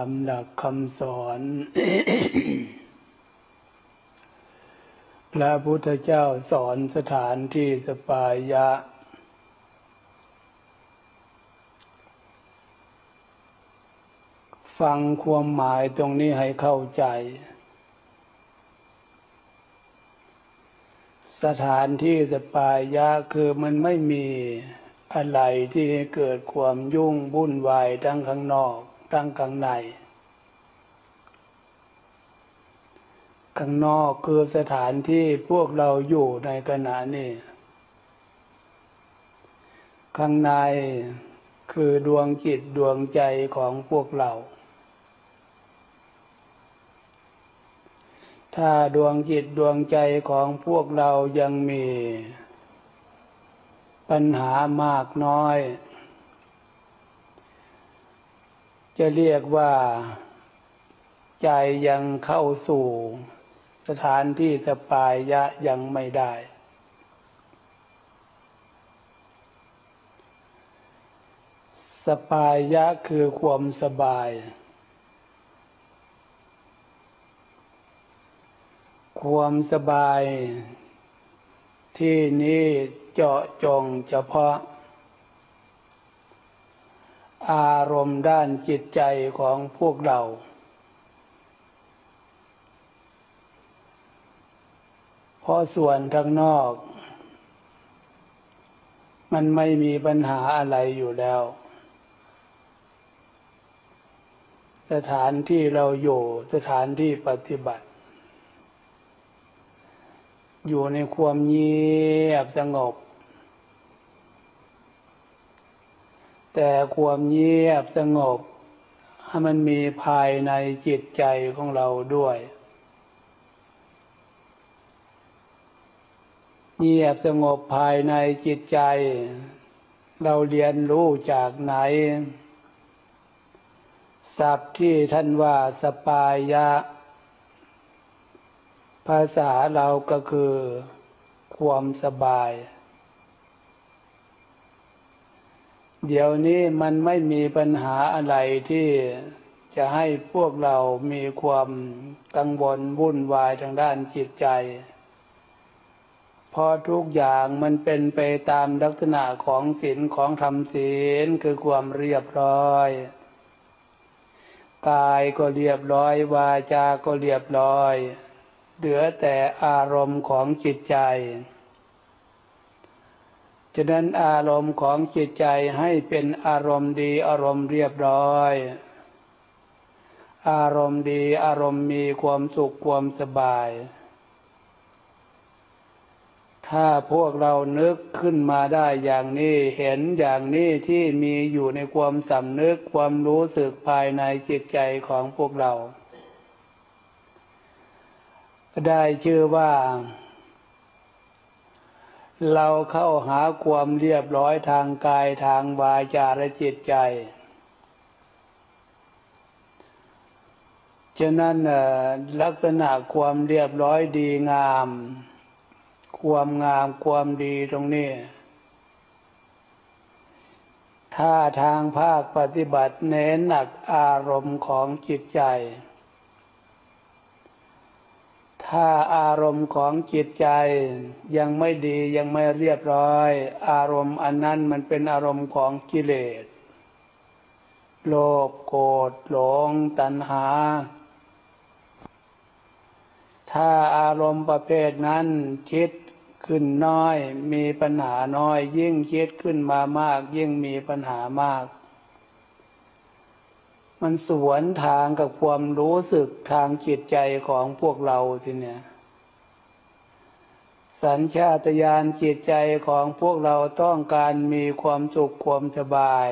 ามหลักคำสอน พระพุทธเจ้าสอนสถานที่สปายะฟังความหมายตรงนี้ให้เข้าใจสถานที่สปายะคือมันไม่มีอะไรที่ให้เกิดความยุ่งวุ่นวายทั้งข้างนอกทั้งข้างในข้างนอกคือสถานที่พวกเราอยู่ในขณะนี้ข้างในคือดวงจิตดวงใจของพวกเราถ้าดวงจิตดวงใจของพวกเรายังมีปัญหามากน้อยจะเรียกว่าใจยังเข้าสู่สถานที่สปายะยังไม่ได้สปายะคือความสบายความสบายที่นี้เจาะจงเฉพาะอารมณ์ด้านจิตใจของพวกเราเพราะส่วนข้างนอกมันไม่มีปัญหาอะไรอยู่แล้วสถานที่เราอยู่สถานที่ปฏิบัติอยู่ในความเงียบสงบแต่ความเงียบสงบให้มันมีภายในจิตใจของเราด้วยเงียบสงบภายในจิตใจเราเรียนรู้จากไหนศัพท์ที่ท่านว่าสปายะภาษาเราก็คือความสบายเดี๋ยวนี้มันไม่มีปัญหาอะไรที่จะให้พวกเรามีความกังวลวุ่นวายทางด้านจิตใจเพราะทุกอย่างมันเป็นไปตามลักษณะของศีลของธรรมศีลคือความเรียบร้อยกายก็เรียบร้อยวาจาก็เรียบร้อยเหลือแต่อารมณ์ของจิตใจฉะนั้นอารมณ์ของจิตใจให้เป็นอารมณ์ดีอารมณ์เรียบร้อยอารมณ์ดีอารมณ์มีความสุขความสบายถ้าพวกเรานึกขึ้นมาได้อย่างนี้เห็นอย่างนี้ที่มีอยู่ในความสำนึกความรู้สึกภายในจิตใจของพวกเราได้ชื่อว่าเราเข้าหาความเรียบร้อยทางกายทางวาจาและจิตใจฉะนั้นลักษณะความเรียบร้อยดีงามความงามความดีตรงนี้ถ้าทางภาคปฏิบัติเน้นหนักอารมณ์ของจิตใจถ้าอารมณ์ของจิตใจยังไม่ดียังไม่เรียบร้อยอารมณ์อันนั้นมันเป็นอารมณ์ของกิเลสโลภโกรธหลงตัณหาถ้าอารมณ์ประเภทนั้นคิดขึ้นน้อยมีปัญหาน้อยยิ่งคิดขึ้นมามากยิ่งมีปัญหามากมันสวนทางกับความรู้สึกทางจิตใจของพวกเราทีเนี้ยสัญชาตญาณจิตใจของพวกเราต้องการมีความสุขความสบาย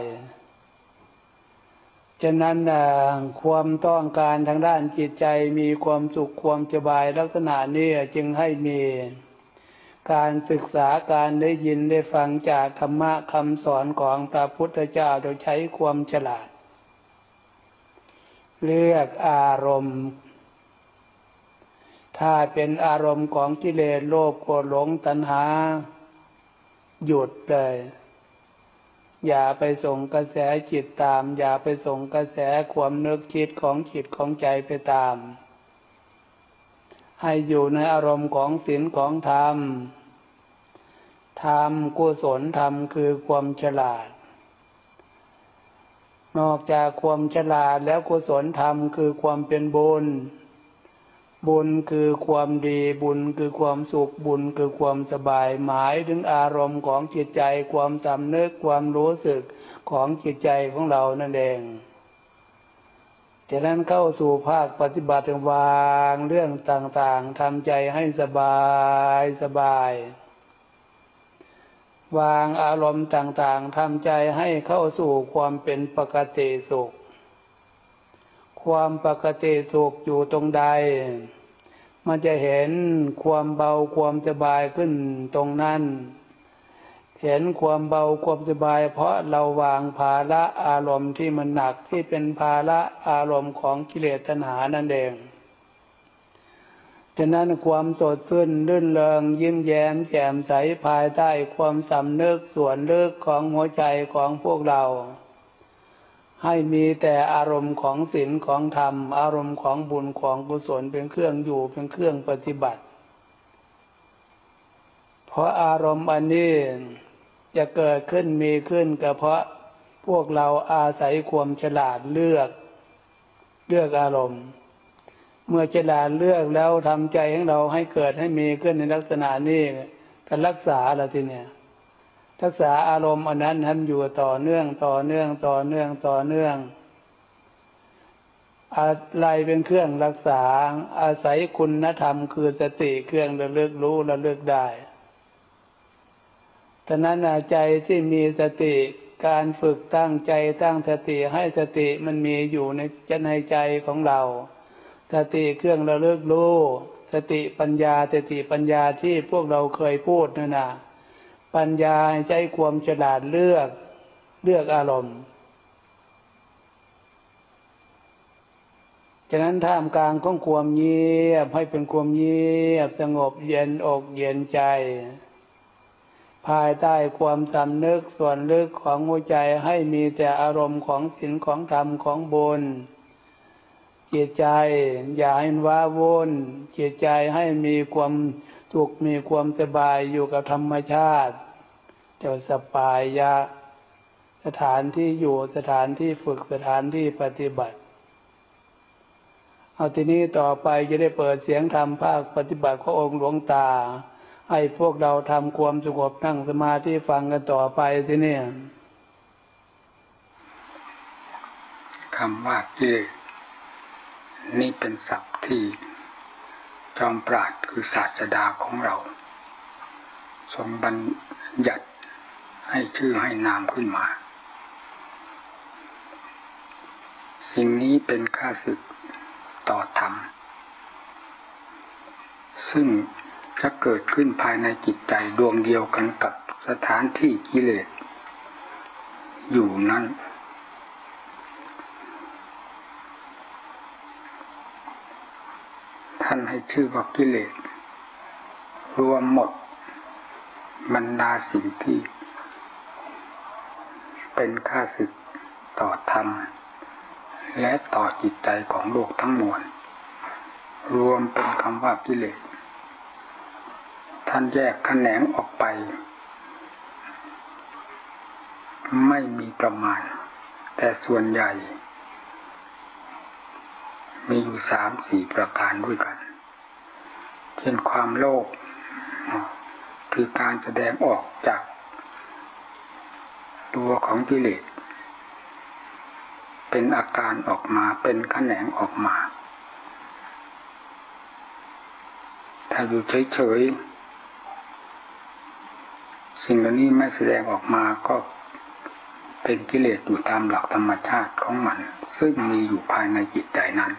ฉะนั้นความต้องการทางด้านจิตใจมีความสุขความสบายลักษณะนี้จึงให้มีการศึกษาการได้ยินได้ฟังจากธรรมะคำสอนของพระพุทธเจ้าโดยใช้ความฉลาดเลือกอารมณ์ถ้าเป็นอารมณ์ของกิเลสโลภโกรธหลงตัณหาหยุดเลยอย่าไปส่งกระแสจิตตามอย่าไปส่งกระแสความนึกคิดของจิตของใจไปตามให้อยู่ในอารมณ์ของศีลของธรรมธรรมกุศลธรรมคือความฉลาดนอกจากความฉลาดแล้วกุศลธรรมคือความเป็นบุญบุญคือความดีบุญคือความสุขบุญคือความสบายหมายถึงอารมณ์ของจิตใจความสำนึกความรู้สึกของจิตใจของเรานั่นเองฉะนั้นเข้าสู่ภาคปฏิบัติวางเรื่องต่างๆทำใจให้สบายสบายวางอารมณ์ต่างๆทำใจให้เข้าสู่ความเป็นปกติสุขความปกติสุขอยู่ตรงใดมันจะเห็นความเบาความสบายขึ้นตรงนั้นเห็นความเบาความสบายเพราะเราวางภาระอารมณ์ที่มันหนักที่เป็นภาระอารมณ์ของกิเลสตัณหานั่นเองฉะนั้นความสดชื่นรื่นเริงยิ้มแย้มแจ่มใสภายใต้ความสำนึกส่วนลึกของหัวใจของพวกเราให้มีแต่อารมณ์ของศีลของธรรมอารมณ์ของบุญของกุศลเป็นเครื่องอยู่เป็นเครื่องปฏิบัติเพราะอารมณ์อันนี้จะเกิดขึ้นมีขึ้นก็เพราะพวกเราอาศัยความฉลาดเลือกอารมณ์เมื่อฉลาดเลือกแล้วทำใจของเราให้เกิดให้มีขึ้นในลักษณะนี้ก็รักษาละทีเนี่ยรักษาอารมณ์อันนั้นให้อยู่ต่อเนื่องอะไรเป็นเครื่องรักษาอาศัยคุณธรรมคือสติเครื่องระลึกรู้ระลึกได้ฉะนั้นใจที่มีสติการฝึกตั้งใจตั้งสติให้สติมันมีอยู่ในใจของเราสติเครื่องระลึกรู้สติปัญญาที่พวกเราเคยพูดนั่นน่ะปัญญาใช้ความฉลาดเลือกอารมณ์ฉะนั้นท่ามกลางของความเงียบให้เป็นความเงียบสงบเย็นอกเย็นใจภายใต้ความสำนึกส่วนลึกของหัวใจให้มีแต่อารมณ์ของศีลของธรรมของบุญจิตใจอย่าให้ว้าวุ่นจิตใจให้มีความสุขมีความสบายอยู่กับธรรมชาติเจ้าสปายะสถานที่อยู่สถานที่ฝึกสถานที่ปฏิบัติเอาทีนี้ต่อไปจะได้เปิดเสียงธรรมภาคปฏิบัติขององค์หลวงตาให้พวกเราทำความสงบนั่งสมาธิฟังกันต่อไปทีนี้คำว่ากิเลสนี่เป็นศัพท์ที่จอมปราชญ์คือศาสดาของเราทรงบัญญัติให้ชื่อให้นามขึ้นมาสิ่งนี้เป็นข้าศึกต่อธรรมซึ่งจะเกิดขึ้นภายในจิตใจดวงเดียวกันกับสถานที่กิเลสอยู่นั้นท่านให้ชื่อว่ากิเลสรวมหมดบรรดาสิ่งที่เป็นข้าศึกต่อธรรมและต่อจิตใจของโลกทั้งมวลรวมเป็นคำว่ากิเลสท่านแยกแขนงออกไปไม่มีประมาณแต่ส่วนใหญ่มีอยู่ 3-4 ประการด้วยกันเช่นความโลภคือการแสดงออกจากตัวของกิเลสเป็นอาการออกมาเป็นแขนงออกมาถ้าอยู่เฉยๆสิ่งเหล่านี้ไม่แสดงออกมาก็เป็นกิเลสอยู่ตามหลักธรรมชาติของมันซึ่งมีอยู่ภายในจิตใจนั้น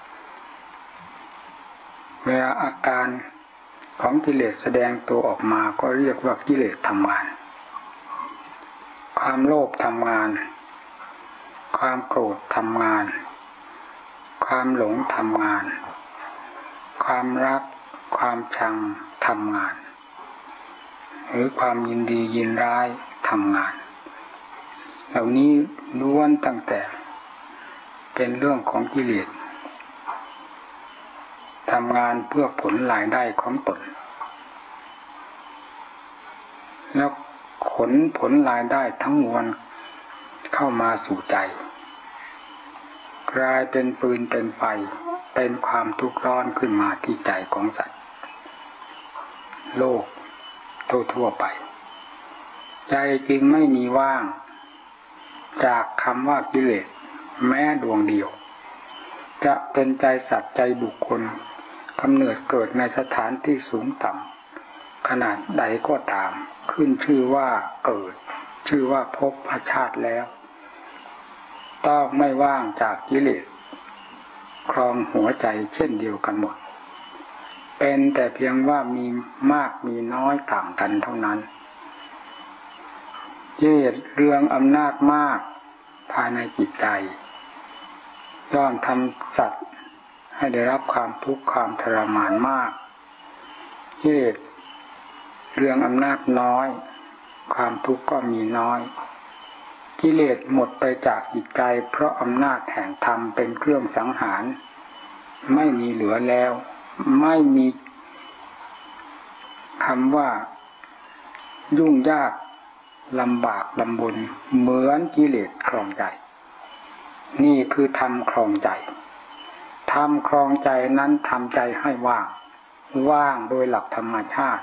เวลาอาการของกิเลสแสดงตัวออกมาก็เรียกว่ากิเลสทำงานความโลภทำงานความโกรธทำงานความหลงทำงานความรักความชังทำงานหรือความยินดียินร้ายทำงานเหล่านี้ล้วนตั้งแต่เป็นเรื่องของกิเลสทำงานเพื่อผลรายได้ของตนแล้วขนผลรายได้ทั้งมวลเข้ามาสู่ใจกลายเป็นปืนเป็นไฟเป็นความทุกข์ร้อนขึ้นมาที่ใจของสัตว์โลกทั่วไปใจจึงไม่มีว่างจากคำว่ากิเลสแม้ดวงเดียวจะเป็นใจสัตว์ใจบุคคลกำเนิดเกิดในสถานที่สูงต่ำขนาดใดก็ตามขึ้นชื่อว่าเกิดชื่อว่าภพชาติแล้วต้องไม่ว่างจากกิเลสครองหัวใจเช่นเดียวกันหมดเป็นแต่เพียงว่ามีมากมีน้อยต่างกันเท่านั้นกิเลสเรืองอำนาจมากภายในจิตใจย่อมทำสัตว์ให้ได้รับความทุกข์ความทรมานมากกิเลสเรืองอำนาจน้อยความทุกข์ก็มีน้อยกิเลสหมดไปจากจิตใจเพราะอำนาจแห่งธรรมเป็นเครื่องสังหารไม่มีเหลือแล้วไม่มีคำว่ายุ่งยากลำบากลำบนเหมือนกิเลสครองใจนี่คือธรรมครองใจธรรมครองใจนั้นทำใจให้ว่างโดยหลักธรรมชาติ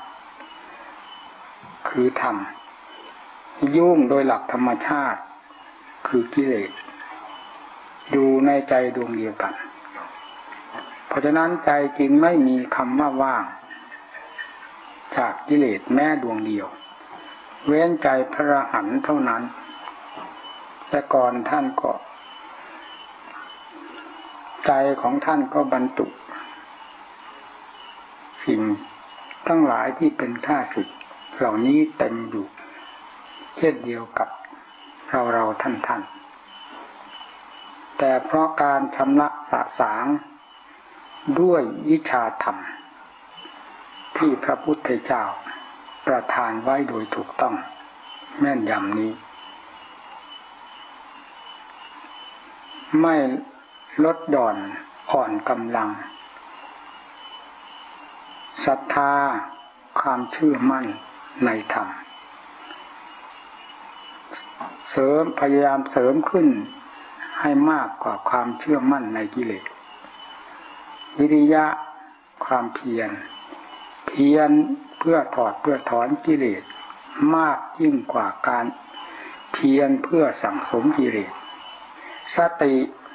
คือธรรมยุ่งโดยหลักธรรมชาติคือกิเลสอยู่ในใจดวงเดียวกันเพราะฉะนั้นใจจึงไม่มีคำว่าว่างจากกิเลสแม้ดวงเดียวเว้นใจพระอรหันต์เท่านั้นแต่ก่อนท่านก็ใจของท่านก็บรรจุสิ่งทั้งหลายที่เป็นข้าศึกเหล่านี้เต็มอยู่เช่นเดียวกับเราท่านแต่เพราะการชำระสะสางด้วยวิชาธรรมที่พระพุทธเจ้าประทานไว้โดยถูกต้องแม่นยำนี้ไม่ลดหย่อนอ่อนกำลังศรัทธาความเชื่อมั่นในธรรมพยายามเสริมขึ้นให้มากกว่าความเชื่อมั่นในกิเลสวิริยะความเพียรเพื่อถอนกิเลสมากยิ่งกว่าการเพียรเพื่อสั่งสมกิเลสสติ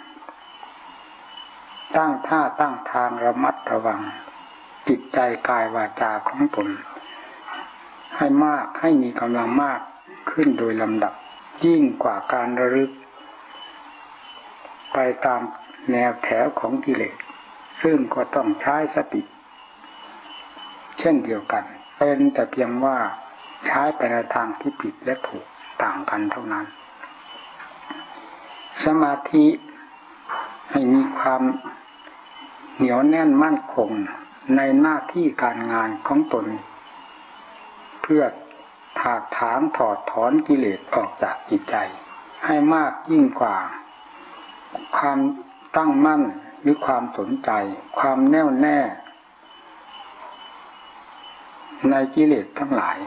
ตั้งท่าตั้งทางระมัดระวังจิตใจกายวาจาของตนให้มากให้มีกำลังมากขึ้นโดยลำดับยิ่งกว่าการระลึกไปตามแนวแถวของกิเลสซึ่งก็ต้องใช้สติเช่นเดียวกันเป็นแต่เพียงว่าใช้ไปในทางที่ผิดและถูกต่างกันเท่านั้นสมาธิให้มีความเหนียวแน่นมั่นคงในหน้าที่การงานของตนเพื่อถากถางถอดถอนกิเลสออกจากจิตใจให้มากยิ่งกว่าความตั้งมั่นหรือความสนใจความแน่วแน่ในกิเลสทั้งหลาย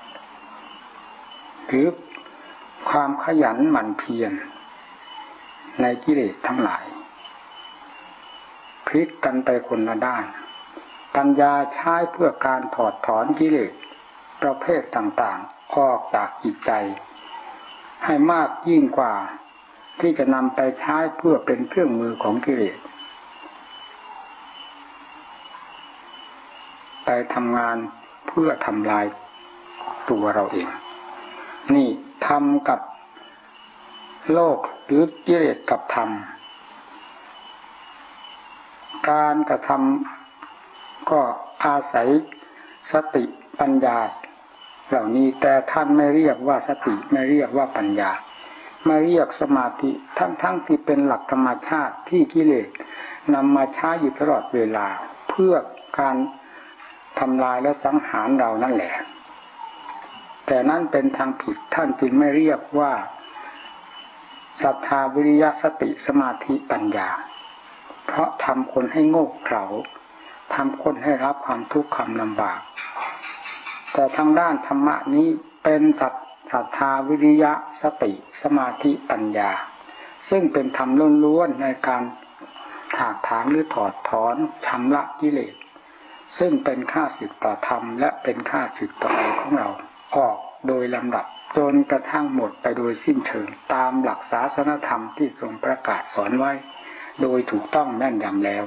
หรือความขยันหมั่นเพียรในกิเลสทั้งหลายพลิกกันไปคนละด้านปัญญาใช้เพื่อการถอดถอนกิเลสประเภทต่างๆออกจากจิตใจให้มากยิ่งกว่าที่จะนำไปใช้เพื่อเป็นเครื่องมือของกิเลสไปทำงานเพื่อทำลายตัวเราเองนี่ธรรมกับโลกหรือกิเลสกับธรรมการกระทำก็อาศัยสติปัญญาเหล่านี้แต่ท่านไม่เรียกว่าสติไม่เรียกว่าปัญญาไม่เรียกสมาธิทั้งที่เป็นหลักธรรมชาติที่กิเลสนำมาใช้อยู่ตลอดเวลาเพื่อการทำลายและสังหารเรานั่นแหละแต่นั่นเป็นทางผิดท่านจึงไม่เรียกว่าศรัทธาวิริยะสติสมาธิปัญญาเพราะทำคนให้โง่เขลาทำคนให้รับความทุกข์ความลำบากแต่ทางด้านธรรมะนี้เป็นศรัทธาวิริยะสติสมาธิปัญญาซึ่งเป็นธรรมล้วนๆในการถากถางหรือถอดถอนชำระกิเลสซึ่งเป็นข้าศึกต่อธรรมและเป็นข้าศึกต่อใจของเราออกโดยลำดับจนกระทั่งหมดไปโดยสิ้นเชิงตามหลักศาสนธรรมที่ทรงประกาศสอนไว้โดยถูกต้องแม่นยำแล้ว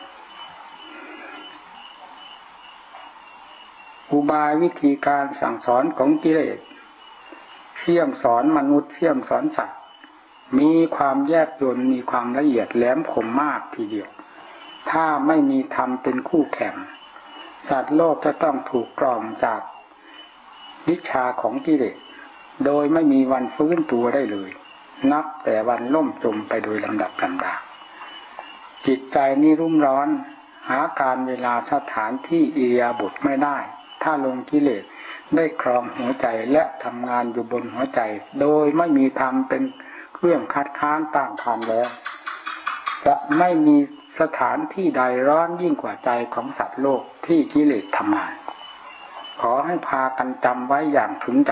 อุบายวิธีการสั่งสอนของกิเลสเสี่ยมสอนมนุษย์เสี่ยมสอนสัตว์มีความแยบยลมีความละเอียดแหลมคมมากทีเดียวถ้าไม่มีธรรมเป็นคู่แข่งสัตว์โลกจะต้องถูกกล่อมจากวิชาของกิเลสโดยไม่มีวันฟื้นตัวได้เลยนับแต่วันล่มจมไปโดยลำดับลำดาจิตใจนี่รุ่มร้อนหาการเวลาสถานที่อิริยาบถไม่ได้ถ้าลงกิเลสได้ครองหัวใจและทำงานอยู่บนหัวใจโดยไม่มีธรรมเป็นเครื่องคัดค้านต้านทานแล้วจะไม่มีสถานที่ใดร้อนยิ่งกว่าใจของสัตว์โลกที่กิเลสทำงานขอให้พากันจำไว้อย่างถึงใจ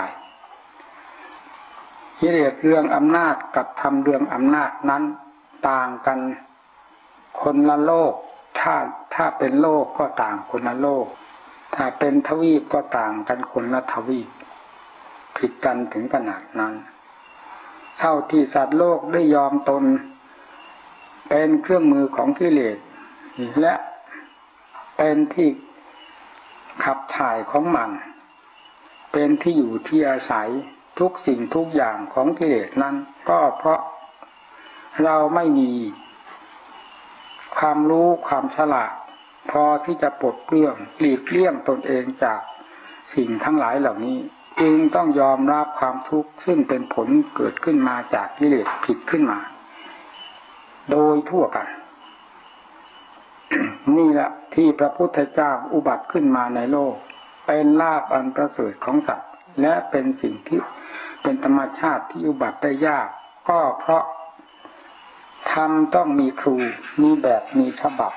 กิเลสเรื่องอำนาจกับธรรมเรื่องอำนาจนั้นต่างกันคนละโลกถ้าเป็นโลกก็ต่างคนละโลกถ้าเป็นทวีปก็ต่างกันคนละทวีปผิดกันถึงขนาดนั้นเท่าที่สัตว์โลกได้ยอมตนเป็นเครื่องมือของกิเลสและเป็นที่ขับถ่ายของมันเป็นที่อยู่ที่อาศัยทุกสิ่งทุกอย่างของกิเลสนั้นก็เพราะเราไม่มีความรู้ความฉลาดพอที่จะปลดเปลื้องหลีกเลี่ยงตนเองจากสิ่งทั้งหลายเหล่านี้จึงต้องยอมรับความทุกข์ซึ่งเป็นผลเกิดขึ้นมาจากกิเลสผิดขึ้นมาโดยทั่วกัน นี่แหละที่พระพุทธเจ้าอุบัติขึ้นมาในโลกเป็นลาภอันประเสริฐของสัตว์และเป็นสิ่งที่เป็นธรรมชาติที่อุบัติได้ยากก็เพราะธรรมต้องมีครูมีแบบมีฉบับ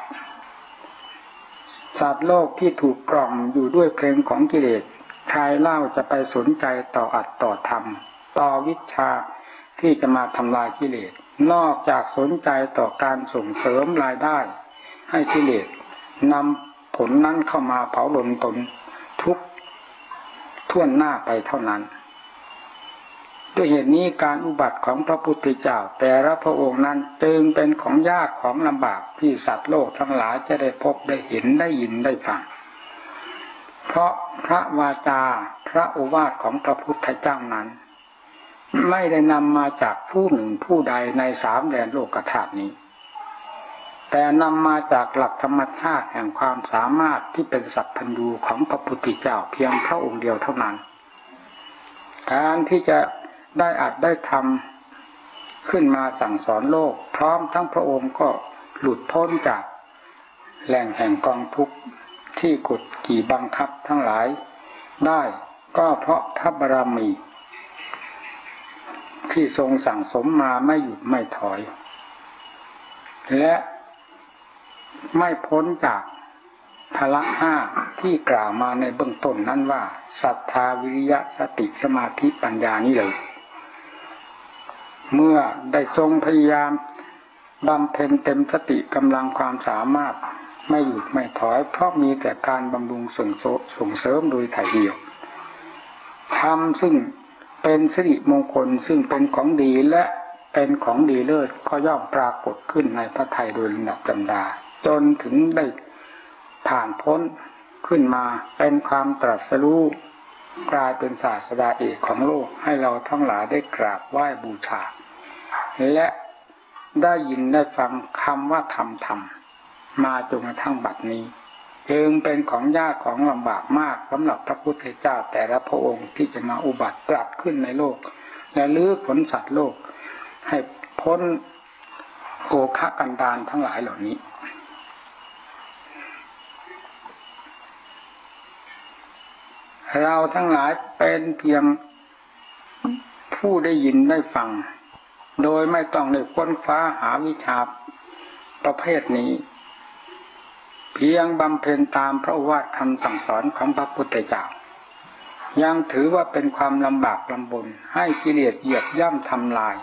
สัตว์โลกที่ถูกกล่อมอยู่ด้วยเพลงของกิเลสใครเล่าจะไปสนใจต่ออัตต่อธรรมต่อวิชาที่จะมาทำลายกิเลสนอกจากสนใจต่อการส่งเสริมรายได้ให้กิเลสนำผลนั้นเข้ามาเผาลนตนทุกท่วนหน้าไปเท่านั้นด้วยเหตุนี้การอุบัติของพระพุทธเจ้าแต่ละพระองค์นั้นจึงเป็นของยากของลำบากที่สัตว์โลกทั้งหลายจะได้พบได้เห็นได้ยินได้ฟังเพราะพระวาจาพระโอวาทของพระพุทธเจ้านั้นไม่ได้นำมาจากผู้หนึ่งผู้ใดในสามแดนโลกธาตุนี้แต่นำมาจากหลักธรรมชาติแห่งความสามารถที่เป็นสัพพัญญูของพระพุทธเจ้าเพียงพระองค์เดียวเท่านั้นการที่จะได้อัดได้ทำขึ้นมาสั่งสอนโลกพร้อมทั้งพระองค์ก็หลุดพ้นจากแหล่งแห่งกองทุกข์ที่กดขี่บังคับทั้งหลายได้ก็เพราะพระบารมีที่ทรงสั่งสมมาไม่หยุดไม่ถอยและไม่พ้นจากพละห้าที่กล่าวมาในเบื้องต้นนั้นว่าศรัทธาวิริยะสติสมาธิปัญญานี้เลยเมื่อได้ทรงพยายามบำเพ็ญเต็มสติกำลังความสามารถไม่หยุดไม่ถอยเพราะมีแต่การบำรุงส่งเสริมโดยถ่ายเดียวธรรมซึ่งเป็นสิริมงคลซึ่งเป็นของดีและเป็นของดีเลิศก็ย่อมปรากฏขึ้นในพระทัยโดยลำดับลำดาจนถึงได้ผ่านพ้นขึ้นมาเป็นความตรัสรู้กลายเป็นศาสดาเอกของโลกให้เราทั้งหลายได้กราบไหว้บูชาและได้ยินได้ฟังคำว่าธรรมมาจนกระทั่งบัดนี้จึงเป็นของยากของลำบากมากสำหรับพระพุทธเจ้าแต่ละพระองค์ที่จะมาอุบัติตรัสขึ้นในโลกและลื้อผลสัตว์โลกให้พ้นโอคะกันดารทั้งหลายเหล่านี้เราทั้งหลายเป็นเพียงผู้ได้ยินได้ฟังโดยไม่ต้องได้ค้นคว้าหาวิชาประเภทนี้เพียงบำเพ็ญตามพระโอวาทคำสั่งสอนของพระพุทธเจ้ายังถือว่าเป็นความลำบากลำบนให้กิเลสเหยียบย่ำทำลาย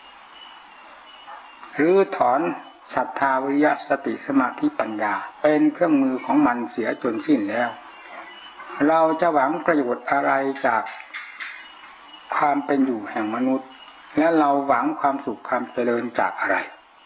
หรือถอนศรัทธาวิริยะสติสมาธิปัญญาเป็นเครื่องมือของมันเสียจนสิ้นแล้วเราจะหวังประโยชน์อะไรจากความเป็นอยู่แห่งมนุษย์และเราหวังความสุขความเจริญจากอะไร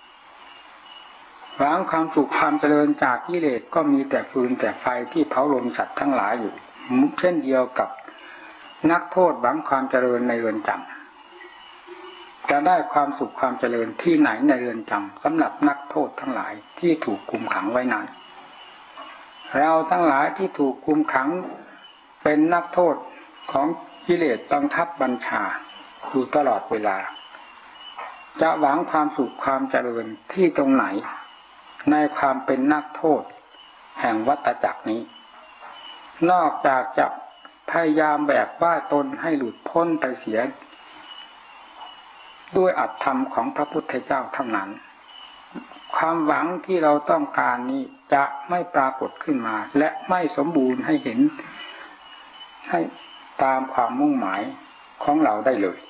หวังความสุขความเจริญจากกิเลสก็มีแต่ฟืนแต่ไฟที่เผาลนสัตว์ทั้งหลายอยู่เช่นเดียวกับนักโทษหวังความเจริญในเรือนจำจะได้ความสุขความเจริญที่ไหนในเรือนจำสำหรับนักโทษทั้งหลายที่ถูกคุมขังไว้นั้นเราทั้งหลายที่ถูกคุมขังเป็นนักโทษของกิเลสบังคับบัญชาอยู่ตลอดเวลาจะหวังความสุขความเจริญที่ตรงไหนในความเป็นนักโทษแห่งวัฏจักรนี้นอกจากจะพยายามแบกว่าตนให้หลุดพ้นไปเสียด้วยอัตธรรมของพระพุทธเจ้าเท่านั้นความหวังที่เราต้องการนี้จะไม่ปรากฏขึ้นมาและไม่สมบูรณ์ให้เห็นให้ตามความมุ่งหมายของเราได้เลย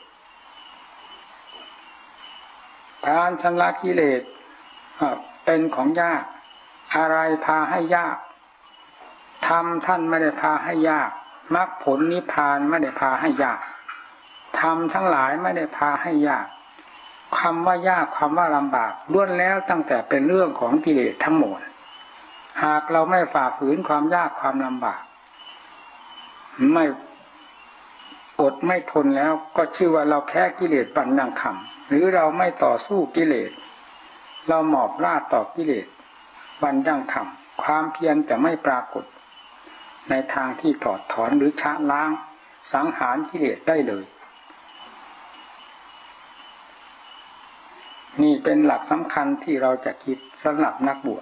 การชำระกิเลสเป็นของยากอะไรพาให้ยากธรรมท่านไม่ได้พาให้ยากมรรคผลนิพพานไม่ได้พาให้ยากธรรมทั้งหลายไม่ได้พาให้ยากคำว่ายากคำว่าลำบากล้วนแล้วตั้งแต่เป็นเรื่องของกิเลสทั้งหมดหากเราไม่ฝ่าฝืนความยากความลำบากไม่อดไม่ทนแล้วก็ชื่อว่าเราแพ้กิเลสปัญญังคำหรือเราไม่ต่อสู้กิเลสเราหมอบราบต่อกิเลสปัญญังคำความเพียรจะไม่ปรากฏในทางที่ถอดถอนหรือชะล้างสังหารกิเลสได้เลยนี่เป็นหลักสำคัญที่เราจะคิดสำหรับนักบวช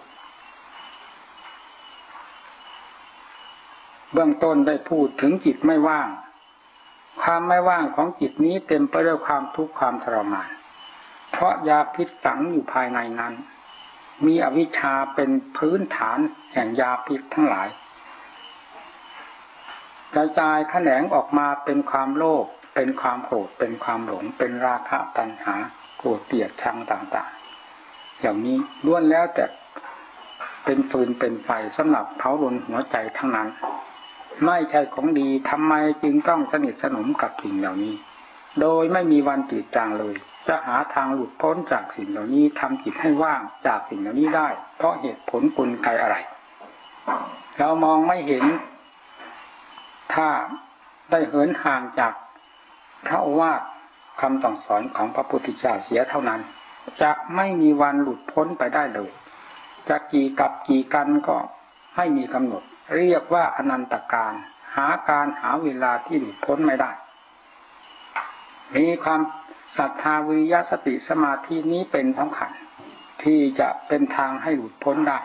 เบื้องต้นได้พูดถึงจิตไม่ว่างความไม่ว่างของจิตนี้เต็มไปด้วยความทุกข์ความทรมานเพราะยาพิษฝังอยู่ภายในนั้นมีอวิชชาเป็นพื้นฐานแห่งยาพิษทั้งหลายกระจายแขนงออกมาเป็นความโลภเป็นความโกรธเป็นความหลงเป็นราคะตัณหาโกรธเกลียดชังต่างๆอย่างนี้ล้วนแล้วแต่เป็นฟืนเป็นไฟสำหรับเผาลนหัวใจทั้งนั้นไม่ใช่ของดีทำไมจึงต้องสนิทสนมกับสิ่งเหล่านี้โดยไม่มีวันจืดจางเลยจะหาทางหลุดพ้นจากสิ่งเหล่านี้ทำจิตให้ว่างจากสิ่งเหล่านี้ได้เพราะเหตุผลกลไกอะไรเรามองไม่เห็นถ้าได้เหินห่างจากพระโอวาทคำสั่งสอนของพระพุทธเจ้าเสียเท่านั้นจะไม่มีวันหลุดพ้นไปได้เลยจะกี่กับกี่กันก็ไม่มีกำหนดเรียกว่าอนันตการหาเวลาที่หลุดพ้นไม่ได้มีความศรัทธาวิริยะสติสมาธินี้เป็นสำคัญที่จะเป็นทางให้หลุดพ้นได้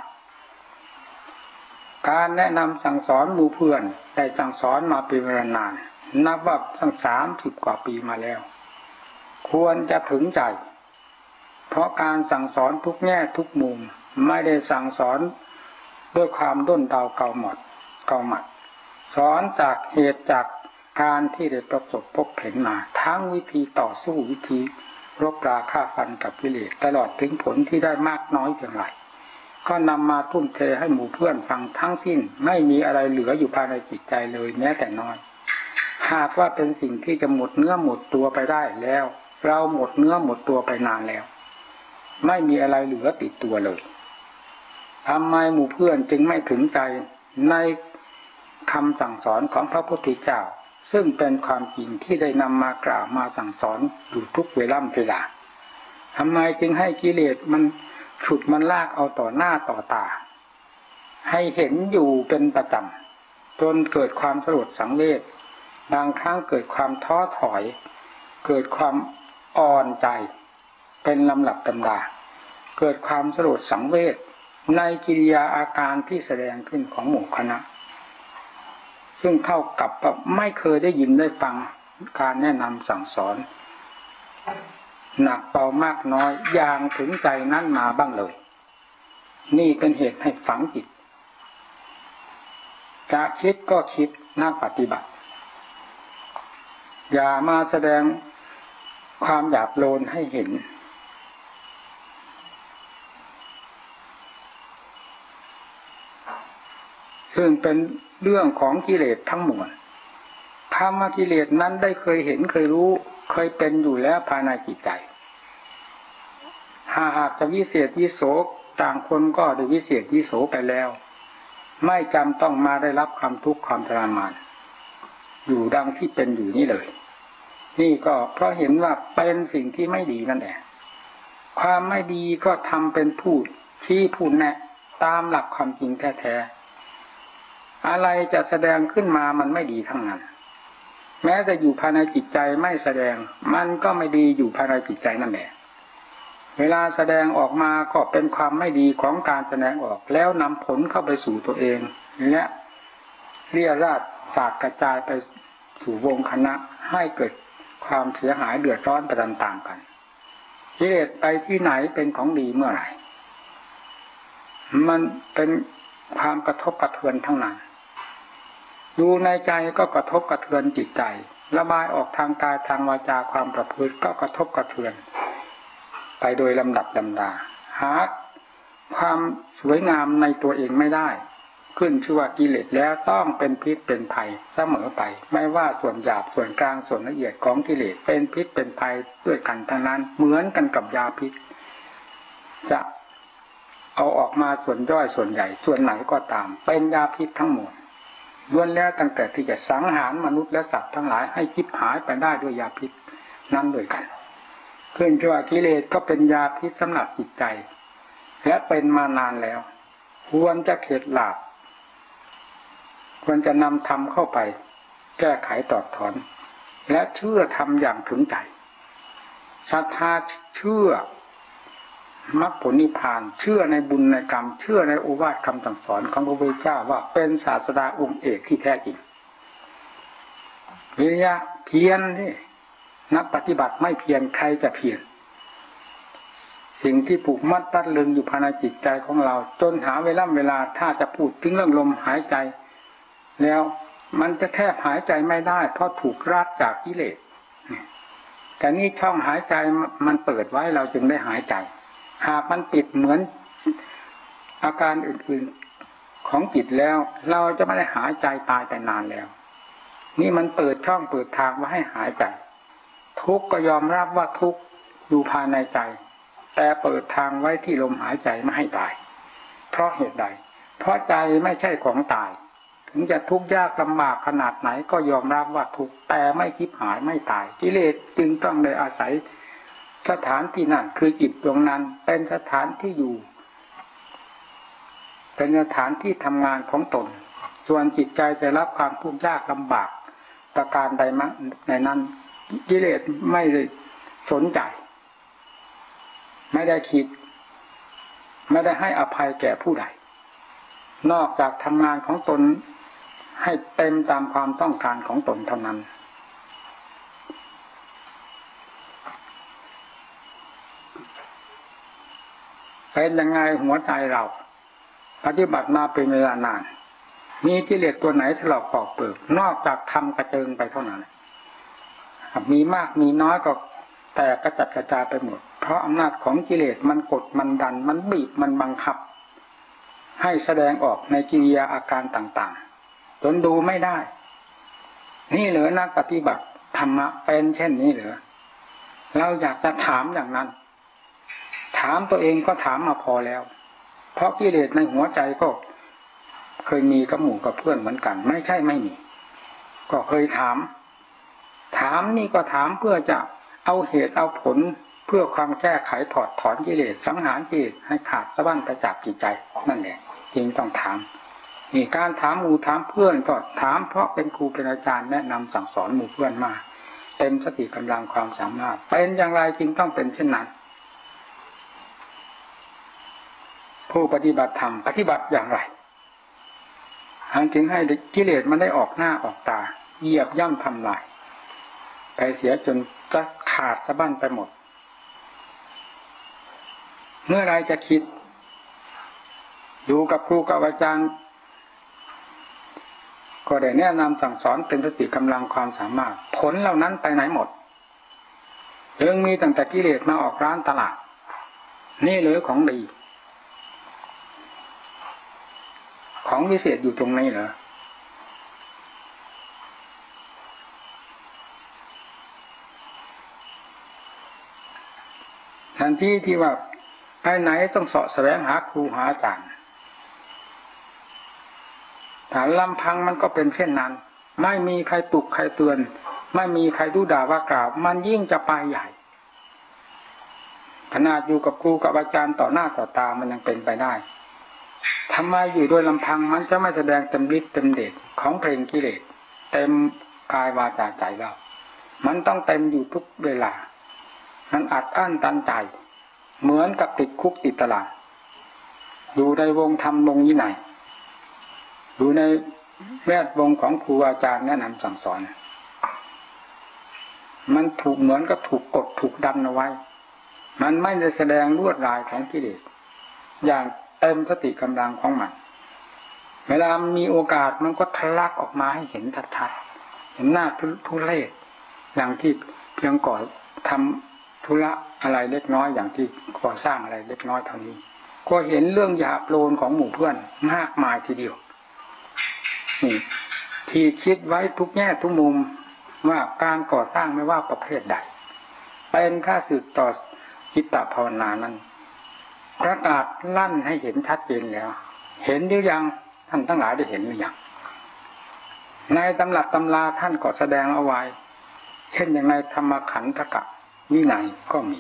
การแนะนำสั่งสอนหมู่เพื่อนได้สั่งสอนมาเป็นเวลานานนับว่าตั้ง30 กว่าปีมาแล้วควรจะถึงใจเพราะการสั่งสอนทุกแง่ทุกมุมไม่ได้สั่งสอนด้วยความด้นเดาเกาหมัดสอนจากเหตุจากการที่ได้ประสบพบเห็นมาทั้งวิธีต่อสู้วิธีรบราฆ่าฟันกับกิเลสตลอดถึงผลที่ได้มากน้อยเพียงไรก็นำมาทุ่มเทให้หมู่เพื่อนฟังทั้งสิ้นไม่มีอะไรเหลืออยู่ภายในจิตใจเลยแม้แต่น้อยหากว่าเป็นสิ่งที่จะหมดเนื้อหมดตัวไปได้แล้วเราหมดเนื้อหมดตัวไปนานแล้วไม่มีอะไรเหลือติดตัวเลยทำไมหมู่เพื่อนจึงไม่ถึงใจในคำสั่งสอนของพระพุทธเจ้าซึ่งเป็นความจริงที่ได้นำมากล่าวมาสั่งสอนอยู่ทุกเวลาทำไมจึงให้กิเลสมันฉุดมันลากเอาต่อหน้าต่อตาให้เห็นอยู่เป็นประจำจนเกิดความสลดสังเวชบางครั้งเกิดความท้อถอยเกิดความอ่อนใจเป็นลำดับตำดาเกิดความสลดสังเวชในกิริยาอาการที่แสดงขึ้นของหมู่คณะซึ่งเท่ากับไม่เคยได้ยินได้ฟังการแนะนำสั่งสอนหนักเบามากน้อยอย่างถึงใจนั้นมาบ้างเลยนี่เป็นเหตุให้ฝังจิตจะคิดก็คิดนักปฏิบัติอย่ามาแสดงความหยาบโลนให้เห็นซึ่งเป็นเรื่องของกิเลสทั้งมวลธรรมกิเลสนั้นได้เคยเห็นเคยรู้เคยเป็นอยู่แล้วภายในจิตใจหากจะวิเศษวิโสต่างคนก็ได้วิเศษวิโสไปแล้วไม่จำต้องมาได้รับความทุกข์ความทรมานอยู่ดังที่เป็นอยู่นี่เลยนี่ก็เพราะเห็นว่าเป็นสิ่งที่ไม่ดีนั่นเองความไม่ดีก็ทำเป็นผู้ชี้ผู้แนะตามหลักความจริงแท้ๆอะไรจะแสดงขึ้นมามันไม่ดีทั้งนั้นแม้จะอยู่ภายในจิตใจไม่แสดงมันก็ไม่ดีอยู่ภายในจิตใจนั่นแหละเวลาแสดงออกมาก็เป็นความไม่ดีของการแสดงออกแล้วนำผลเข้าไปสู่ตัวเองและเรี่ยราดสาดกระจายไปสู่วงคณะให้เกิดความเสียหายเดือดร้อนไปตามๆกันกิเลสไปที่ไหนเป็นของดีเมื่อไหร่มันเป็นความกระทบกระเทือนทั้งนั้นดูในใจก็กระทบกระเทือนจิตใจระบายออกทางกายทางวาจาความประพฤติก็กระทบกระเทือนไปโดยลำดับลำดาหาความสวยงามในตัวเองไม่ได้ขึ้นชื่อว่ากิเลสแล้วต้องเป็นพิษเป็นภัยเสมอไปไม่ว่าส่วนหยาบส่วนกลางส่วนละเอียดของกิเลสเป็นพิษเป็นภัยด้วยกันทั้งนั้นเหมือนกันกับยาพิษจะเอาออกมาส่วนย่อยส่วนใหญ่ส่วนไหนก็ตามเป็นยาพิษทั้งหมดล้วนแล้วตั้งแต่ที่จะสังหารมนุษย์และสัตว์ทั้งหลายให้ชิบหายไปได้ด้วยยาพิษนั้นด้วยกันขึ้นชื่อว่ากิเลสก็เป็นยาพิษสำหรับจิตใจและเป็นมานานแล้วควรจะเข็ดหลาบควรจะนำธรรมเข้าไปแก้ไขตอดถอนและเชื่อธรรมอย่างถึงใจศรัทธาเชื่อมรรคผลนิพพานเชื่อในบุญในกรรมเชื่อในโอวาทคำสั่งสอนของพระพุทธเจ้าว่าเป็นศาสดาองค์เอกที่แท้จริงวิริยะเพียรนี่นักปฏิบัติไม่เพียรใครจะเพียรสิ่งที่ผูกมัดตัดลึงอยู่ภายในจิตใจของเราจนหาเวลาถ้าจะพูดถึงเรื่องลมหายใจแล้วมันจะแทบหายใจไม่ได้เพราะถูกรัดจากกิเลสแต่นี่ช่องหายใจมันเปิดไว้เราจึงได้หายใจหากมันปิดเหมือนอาการอื่นๆของจิตแล้วเราจะไม่ได้หายใจตายแต่นานแล้วนี่มันเปิดช่องเปิดทางไว้ให้หายใจทุกข์ก็ยอมรับว่าทุกข์อยู่ภายในใจแต่เปิดทางไว้ที่ลมหายใจไม่ให้ตายเพราะเหตุใดเพราะใจไม่ใช่ของตายถึงจะทุกข์ยากลำบากขนาดไหนก็ยอมรับว่าทุกข์แต่ไม่ชิบหายไม่ตายกิเลสจึงต้องได้อาศัยสถานที่นั่นคือจิตดวงนั้นเป็นสถานที่อยู่เป็นสถานที่ทำงานของตนส่วนจิตใจจะรับความทุกข์ยากลำบากประการใดในนั้นกิเลสไม่ได้สนใจไม่ได้คิดไม่ได้ให้อภัยแก่ผู้ใดนอกจากทำงานของตนให้เต็มตามความต้องการของตนเท่านั้นเป็นยังไงหัวใจเราปฏิบัติมาเป็นเวลานานมีกิเลสตัวไหนถลอกปอกเปลือกนอกจากทำกระเจิงไปเท่านั้นมีมากมีน้อยก็แตกกระจัดกระจายไปหมดเพราะอำนาจของกิเลสมันกดมันดันมันบีบมันบังคับให้แสดงออกในกิริยาอาการต่างๆจนดูไม่ได้นี่เหรอนักปฏิบัติธรรมะเป็นเช่นนี้เหรอเราอยากจะถามอย่างนั้นถามตัวเองก็ถามมาพอแล้วเพราะกิเลสในหัวใจก็เคยมีกับหมู่กับเพื่อนเหมือนกันไม่ใช่ไม่มีก็เคยถามนี่ก็ถามเพื่อจะเอาเหตุเอาผลเพื่อความแก้ไขถอดถอนกิเลสสังหารกิเลสให้ขาดสะบั้นไปจากจิตใจนั่นแหละจึงต้องถามนี่การถามหมู่ถามเพื่อนก็ถามเพราะเป็นครูเป็นอาจารย์แนะนำสั่งสอนหมู่เพื่อนมาเต็มสติกำลังความสามารถเป็นอย่างไรจึงต้องเป็นเช่นนั้นผู้ปฏิบัติธรรมปฏิบัติอย่างไรจึงให้กิเลสมันได้ออกหน้าออกตาเหยียบย่ำทำลายไปเสียจนจะขาดสะบั้นไปหมดเมื่อไรจะคิดอยู่กับครูกับอาจารย์ก็ได้แนะนำสั่งสอนเต็มสติกำลังความสามารถผลเหล่านั้นไปไหนหมดยังมีตั้งแต่กิเลสมาออกร้านตลาดนี่เลยของดีของวิเศษอยู่ตรงนี้เหรอทันทีที่ว่าไปไหนต้องเสาะแสวงหาครูหาอาจารย์ถ้าลำพังมันก็เป็นเช่นนั้นไม่มีใครปลุกใครเตือนไม่มีใครดุด่าว่ากล่าวมันยิ่งจะไปใหญ่ขนาดอยู่กับครูกับอาจารย์ต่อหน้าต่อตามันยังเป็นไปได้ทำไมอยู่โดยลำพังมันจะไม่แสดงเต็มฤทธิ์เต็มเดชของเพลงกิเลสเต็มกายวาจาใจเรามันต้องเต็มอยู่ทุกเวลามันอัดอั้นตันใจเหมือนกับติดคุกติดตารางอยู่ในวงธรรมวงวินัยอยู่ในแวดวงของครูอาจารย์แนะนำสั่งสอนมันถูกเหมือนกับถูกกดถูกดันเอาไว้มันไม่ได้แสดงลวดลายของกิเลสอย่างเต็มสติกำลังของมันเวลามีโอกาสมันก็ทะลักออกมาให้เห็นชัดๆเห็นหน้าทุเรศอย่างที่เพียงก่อทำธุระอะไรเล็กน้อยอย่างที่ก่อสร้างอะไรเล็กน้อยเท่านี้ก็เห็นเรื่องหยาบโลนของหมู่เพื่อนมากมายทีเดียวนี่ที่คิดไว้ทุกแง่ทุกมุมว่าการก่อสร้างไม่ว่าประเภทใดเป็นค่าศึกต่อจิตตภาวนานั้นประกาศลั่นให้เห็นชัดเจนแล้วเห็นหรือยังท่านทั้งหลายได้เห็นหรือยังในตำรับตำราท่านก็แสดงเอาไว้เช่นอย่างในธรรมขันธกะวินัยก็มี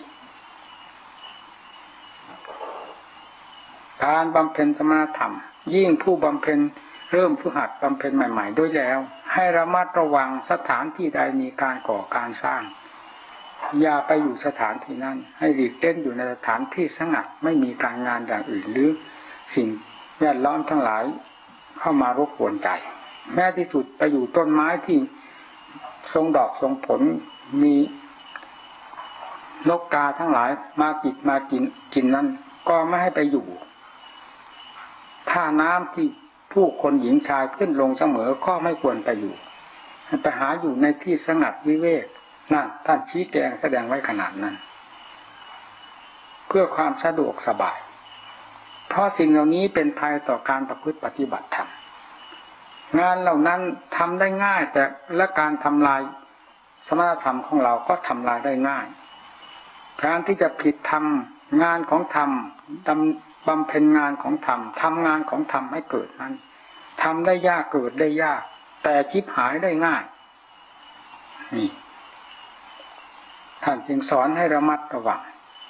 การบำเพ็ญสมณธรรมยิ่งผู้บำเพ็ญเริ่มผู้หัดบำเพ็ญใหม่ๆด้วยแล้วให้ระมัดระวังสถานที่ใดมีการก่อการสร้างอย่าไปอยู่สถานที่นั้นให้หลีกเล่นอยู่ในสถานที่สงัดไม่มีการงานอย่างอื่นหรือสิ่งแวดล้อมทั้งหลายเข้ามารบกวนใจแม้ที่สุดไปอยู่ต้นไม้ที่ทรงดอกทรงผลมีนกกาทั้งหลายมากินนั้นก็ไม่ให้ไปอยู่ท่าน้ำที่ผู้คนหญิงชายขึ้นลงเสมอก็ไม่ควรไปอยู่ไปหาอยู่ในที่สงัดวิเวกนั่นท่านชี้แจงแสดงไว้ขนาดนั้นเพื่อความสะดวกสบายเพราะสิ่งเหล่านี้เป็นภัยต่อการประพฤติปฏิบัติธรรมงานเหล่านั้นทำได้ง่ายแต่และการทำลายสมณธรรมของเราก็ทำลายได้ง่ายการที่จะผิดธรรมงานของธรรมบำเพ็ญงานของธรรมทำงานของธรรมให้เกิดนั้นทำได้ยากเกิดได้ยากแต่ชิบหายได้ง่ายนี่ท่านจึงสอนให้ระมัดระวัง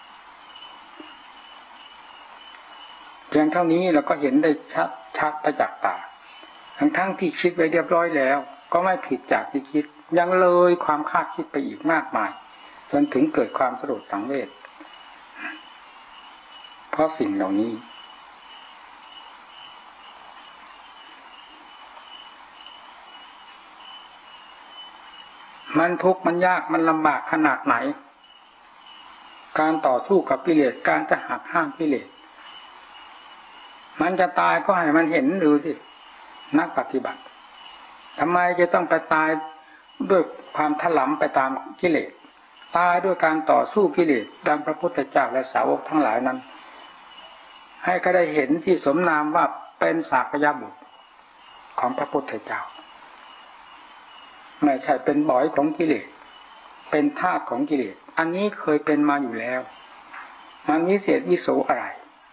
เพียงเท่านี้เราก็เห็นได้ชัดประจักษ์ตาทั้งที่คิดไว้เรียบร้อยแล้วก็ไม่ผิดจากที่คิดยังเลยความคาดคิดไปอีกมากมายจนถึงเกิดความสลดสังเวชเพราะสิ่งเหล่านี้มันทุกข์มันยากมันลำบากขนาดไหนการต่อสู้กับกิเลสการจะหักห้ามกิเลสมันจะตายก็ให้มันเห็นดูสินักปฏิบัติทำไมจะต้องไปตายด้วยความถลำไปตามกิเลสตายด้วยการต่อสู้กิเลสดังพระพุทธเจ้าและสาวกทั้งหลายนั้นให้ก็ได้เห็นที่สมนามว่าเป็นสากยบุตรของพระพุทธเจ้าไม่ใช่เป็นบ่อยของกิเลสเป็นทาสของกิเลสอันนี้เคยเป็นมาอยู่แล้วมันวิเศษวิโสอะไร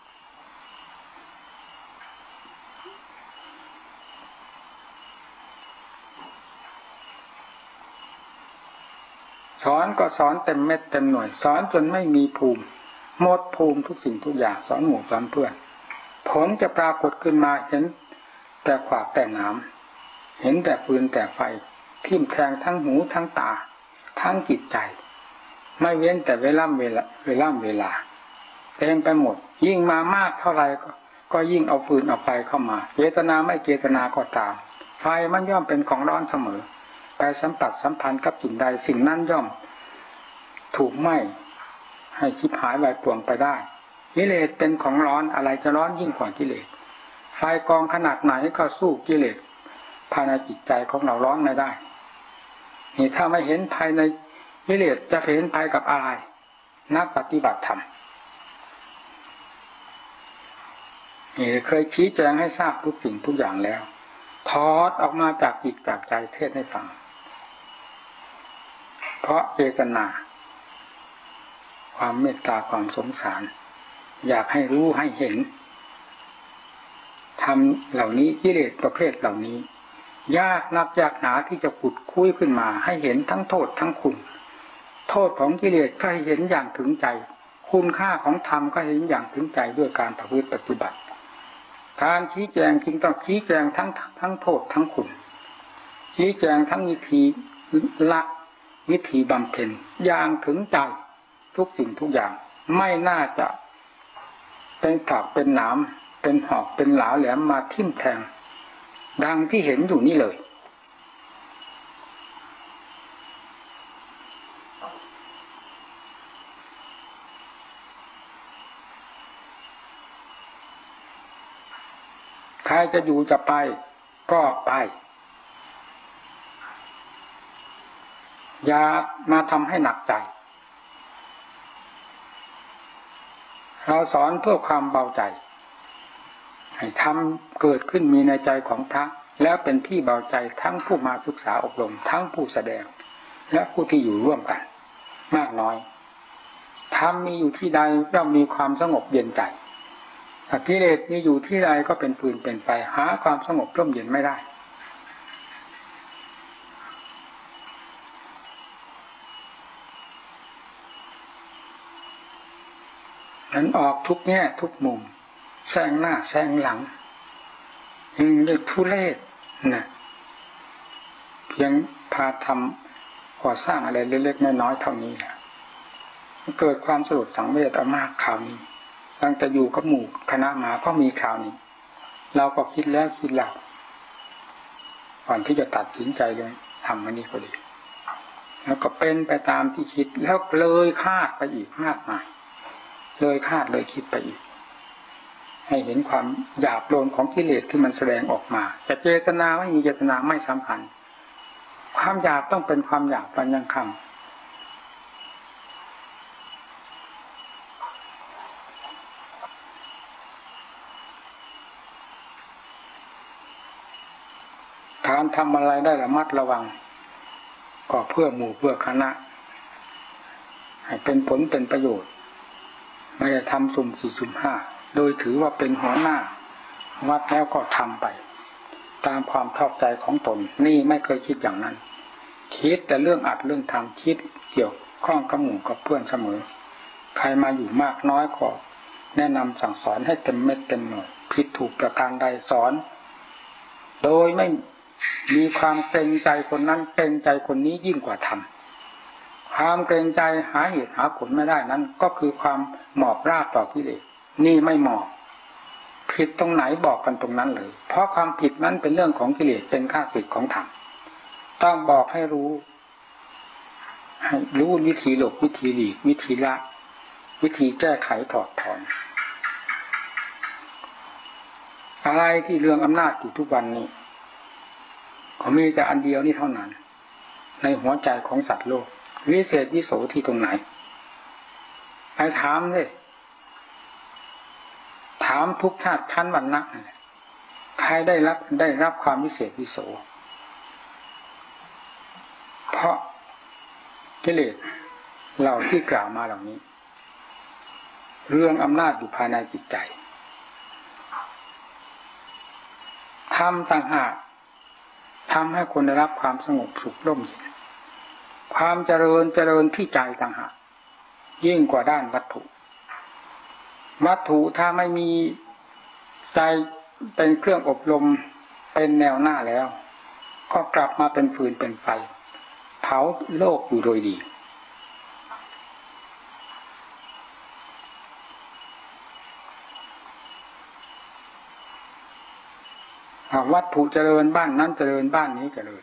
สอนก็สอนเต็มเม็ดเต็มหน่วยสอนจนไม่มีภูมิหมดภูมิทุกสิ่งทุกอย่างสอนหมู่สอนเพื่อนผลจะปรากฏขึ้นมาเห็นแต่ขวากแต่น้ำเห็นแต่ฟืนแต่ไฟทิ่มแทงทั้งหูทั้งตาทั้งจิตใจไม่เว้นแต่เวลาเต็มไปหมดยิ่งมามากเท่าไรก็ยิ่งเอาฟืนเอาไฟเข้ามาเจตนาไม่เจตนาก็ตามไฟมันย่อมเป็นของร้อนเสมอไปสัมพันธ์กับสิ่งใดสิ่งนั้นย่อมถูกไหม้ให้ชิบหายวายป่วงไปได้กิเลสเป็นของร้อนอะไรจะร้อนยิ่งกว่ากิเลสไฟกองขนาดไหนก็สู้กิเลสภายในจิตใจของเราร้อนไม่ได้นี่ถ้าไม่เห็นภายในกิเลสจะเห็นภายกับอะไรนักปฏิบัติธรรมนี่เคยชี้แจงให้ทราบทุกสิ่งทุกอย่างแล้วถอดออกมาจากจิตจากใจเทศให้ฟังเพราะเจตนาความเมตตาความสงสารอยากให้รู้ให้เห็นธรรมเหล่านี้กิเลสประเภทเหล่านี้ยากนักยากหนาที่จะขุดคุ้ยขึ้นมาให้เห็นทั้งโทษทั้งคุณโทษของกิเลสก็ให้เห็นอย่างถึงใจคุณค่าของธรรมก็เห็นอย่างถึงใจด้วยการประพฤติปฏิบัติการชี้แจงจึงต้องชี้แจงทั้งโทษทั้งคุณชี้แจงทั้งวิธีละวิธีบำเพ็ญอย่างถึงใจทุกสิ่งทุกอย่างไม่น่าจะเป็นฝักเป็นหนามเป็นหอกเป็นหลาแหลมมาทิ่มแทงดังที่เห็นอยู่นี่เลยใครจะอยู่จะไปก็ไปอย่ามาทำให้หนักใจเราสอนเพื่อความเบาใจให้ทำเกิดขึ้นมีในใจของพระแล้วเป็นที่เบาใจทั้งผู้มาศึกษาอบรมทั้งผู้แสดงและผู้ที่อยู่ร่วมกันมากน้อยธรรมมีอยู่ที่ใดย่อมมีความสงบเย็นใจกิเลสมีอยู่ที่ใดก็เป็นฟืนเป็นไฟหาความสงบร่มเย็นไม่ได้นั้นออกทุกแง่ทุกมุมแซงหน้าแซงหลังด้วยทุเรศนะเพียงพาทำก่อสร้างอะไรเล็กๆน้อยๆเท่านี้แหละเกิดความสลดสังเวชมากข่าวนี้ตั้งแต่อยู่กับหมู่คณะมาก็มีข่าวนี้เราก็คิดแล้วคิดหลับก่อนที่จะตัดสินใจเลยทำอันนี้ก็ดีแล้วก็เป็นไปตามที่คิดแล้วเลยคาดไปอีกมากมายเลยคาดเลยคิดไปอีกให้เห็นความหยาบโลนของกิเลสที่มันแสดงออกมาจะเจตนาไม่มีเจตนาไม่สำคัญความหยาบต้องเป็นความหยาบปัญญังคำการทำอะไรได้ระมัดระวังก็เพื่อหมู่เพื่อคณะให้เป็นผลเป็นประโยชน์ไม่ได้ทำสุ่มสี่สุ่มห้าโดยถือว่าเป็นหัวหน้าวัดแล้วก็ทำไปตามความชอบใจของตนนี่ไม่เคยคิดอย่างนั้นคิดแต่เรื่องอัดเรื่องทำคิดเกี่ยวข้องกับหมู่กับเพื่อนเสมอใครมาอยู่มากน้อยก็แนะนำสั่งสอนให้เต็มเม็ดเต็มหน่วยผิดถูกประการใดสอนโดยไม่มีความเกรงใจคนนั้นเกรงใจคนนี้ยิ่งกว่าทำความเกรงใจหาเหตุหาผลไม่ได้นั้นก็คือความหมอบราบต่อกิเลสนี่ไม่เหมาะผิดตรงไหนบอกกันตรงนั้นเลยเพราะความผิดนั้นเป็นเรื่องของกิเลสเป็นข้าศึกของธรรมต้องบอกให้รู้วิธีหลบวิธีหลีกวิธีละวิธีแก้ไขถอดถอนอะไรที่เรื่องอำนาจอยู่ทุกวันนี้เขามีแต่อันเดียวนี่เท่านั้นในหัวใจของสัตว์โลกวิเศษวิโสที่ตรงไหนให้ถามเลยถามทุกชาติชั้นวรรณะใครได้รับความวิเศษวิโสเพราะกิเลสเหล่าที่กล่าวมาเหล่านี้เรื่องอำนาจอยู่ภายในจิตใจธรรมต่างหากทำให้คนได้รับความสงบสุขร่มเย็นความเจริญที่ใจต่างหากยิ่งกว่าด้านวัตถุถ้าไม่มีใจเป็นเครื่องอบรมเป็นแนวหน้าแล้วก็กลับมาเป็นฟืนเป็นไฟเผาโลกอยู่โดยดีวัตถุเจริญบ้านนั้นเจริญบ้านนี้เจริญ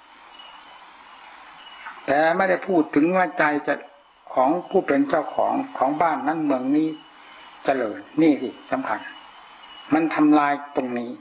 แต่ไม่ได้พูดถึงว่าใจจะของผู้เป็นเจ้าของบ้านนั้นเมืองนี้จเจริญนี่สิสำคัญมันทำลายตรงนี้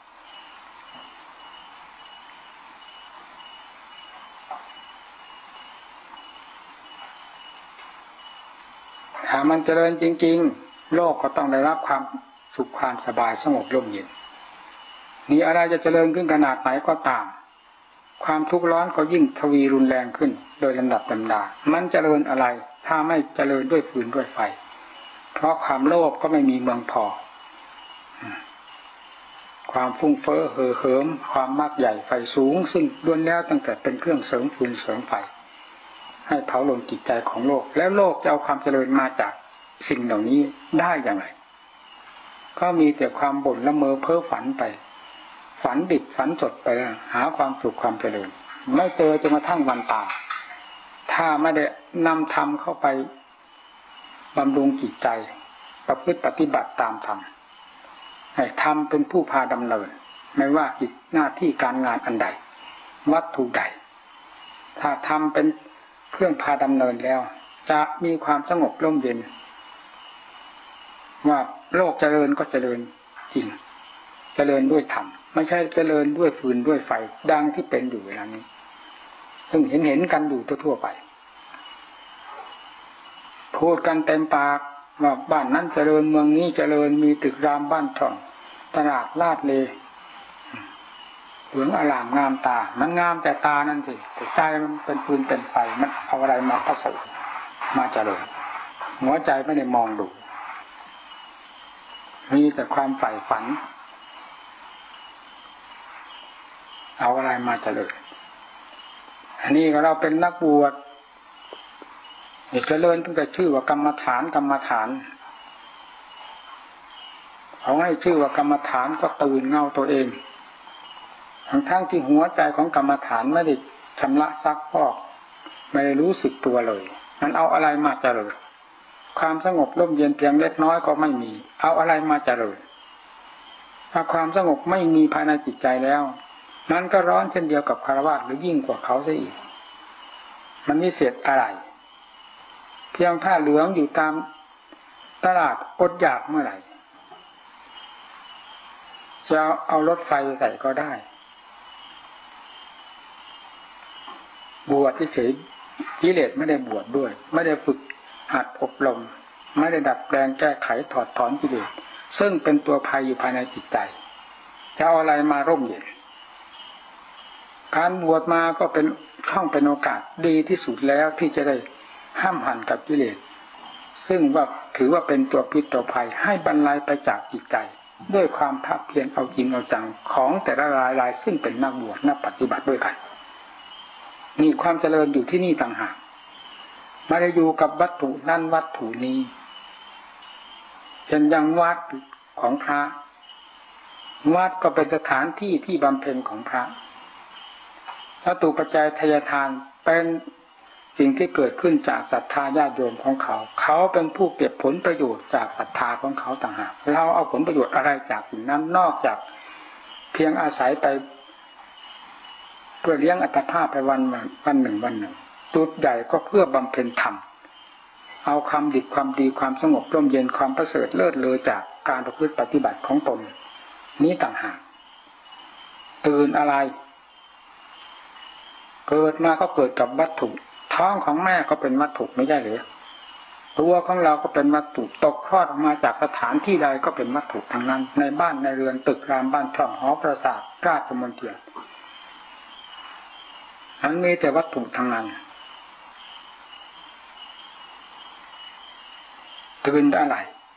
ถ้ามันเจริญจริงๆโลกก็ต้องได้รับความสุขความสบายสงบร่มเย็นนี่อะไรจะเจริญขึ้นขนาดไหนก็ตามความทุกข์ร้อนก็ยิ่งทวีรุนแรงขึ้นโดยลำดับลำดามันเจริญอะไรถ้าไม่เจริญด้วยฟืนด้วยไฟเพราะความโลภก็ไม่มีเมืองพอความฟุ้งเฟ้อเห่อเหิมความมากใหญ่ไฟสูงซึ่งล้วนแล้วตั้งแต่เป็นเครื่องเสริมฟืนเสริมไฟให้เผาลนจิตใจของโลกแล้วโลกจะเอาความเจริญมาจากสิ่งเหล่านี้ได้อย่างไรก็มีแต่ความบ่นละเมอเพ้อฝันไปฝันดิบฝันสดไปหาความสุขความเจริญไม่เจอจนกระทั่งวันตายถ้าไม่ได้นำธรรมเข้าไปบำรุงจิตใจประพฤติปฏิบัติตามธรรมให้ธรรมเป็นผู้พาดำเนินไม่ว่ากิจหน้าที่การงานอันใดวัตถุใดถ้าธรรมเป็นเครื่องพาดำเนินแล้วจะมีความสงบร่มเย็นว่าโลกเจริญก็เจริญจริงเจริญด้วยธรรมไม่ใช่เจริญด้วยฟืนด้วยไฟดังที่เป็นอยู่เวลานี้ซึ่งเห็นกันอยู่ทั่วไปพูดกันเต็มปากว่าบ้านนั้นเจริญเมืองนี้เจริญมีตึกรามบ้านช่องตลาดลาดเลเหลืองอลามงามตามันงามแต่ตานั่นสิแต่ใจมันเป็นฟืนเป็นไฟมันเอาอะไรมาผสมมาเจริญหัวใจไม่ได้มองดูมีแต่ความใฝ่ฝันเอาอะไรมาเจริญอันนี้ก็เราเป็นนักบวชเจริญตั้งแต่ชื่อว่ากรรมฐานเขาให้ชื่อว่ากรรมฐานก็ตื่นเงาตัวเองทั้งที่หัวใจของกรรมฐานไม่ได้ชำระซักพอกไม่ได้รู้สึกตัวเลยมันเอาอะไรมาเจริญความสงบร่มเย็นเพียงเล็กน้อยก็ไม่มีเอาอะไรมาเจริญถ้าความสงบไม่มีภายในจิตใจแล้วมันก็ร้อนเช่นเดียวกับคฤหัสถ์หรือยิ่งกว่าเขาซะอีกมันวิเศษอะไรเพียงผ้าเหลืองอยู่ตามตลาดอดอยากเมื่อไหร่จะเอารถไฟใส่ก็ได้บวชเฉยๆกิเลสไม่ได้บวชด้วยไม่ได้ฝึกหัดอบรมไม่ได้ดัดแปลงแก้ไขถอดถอนกิเลสซึ่งเป็นตัวภัยอยู่ภายในจิตใจจะเอาอะไรมาร่มเย็นการบวชมาก็เป็นช่องเป็นโอกาสดีที่สุดแล้วที่จะได้ห้ามหันกับกิเลสซึ่งว่าถือว่าเป็นตัวพิษตัวภัยให้บรรลัยไปจากจิตใจด้วยความภาคเพียรเอาจริงเอาจังของแต่ละรายซึ่งเป็นนักบวชนักปฏิบัติด้วยกันนี่ความเจริญอยู่ที่นี่ต่างหากไม่ได้อยู่กับวัตถุนั่นวัตถุนี้เช่นอย่างวัดของพระวัดก็เป็นสถานที่ที่บำเพ็ญของพระวัตถุปัจจัยทายทานเป็นสิ่งที่เกิดขึ้นจากศรัทธาญาติโยมของเขาเขาเป็นผู้เก็บผลประโยชน์จากศรัทธาของเขาต่างหากเราเอาผลประโยชน์อะไรจากสิ่งนั้นนอกจากเพียงอาศัยไปเพื่อเลี้ยงอัตภาพไปวันหนึ่งจุดใหญ่ก็เพื่อบำเพ็ญธรรมเอาความดีความสงบร่มเย็นความประเสริฐเลิศเลอจากการประพฤติปฏิบัติของตนนี้ต่างหากตื่นอะไรเกิดมาก็เกิดกับวัตถุท้องของแม่ก็เป็นวัตถุไม่ใช่หรือตัวของเราก็เป็นวัตถุตกคลอดออกมาจากสถานที่ใดก็เป็นวัตถุทั้งนั้นในบ้านในเรือนตึกรามบ้านช่องหอปราสาทราชมณฑลอันมีแต่วัตถุทั้งนั้นตื่นอะไร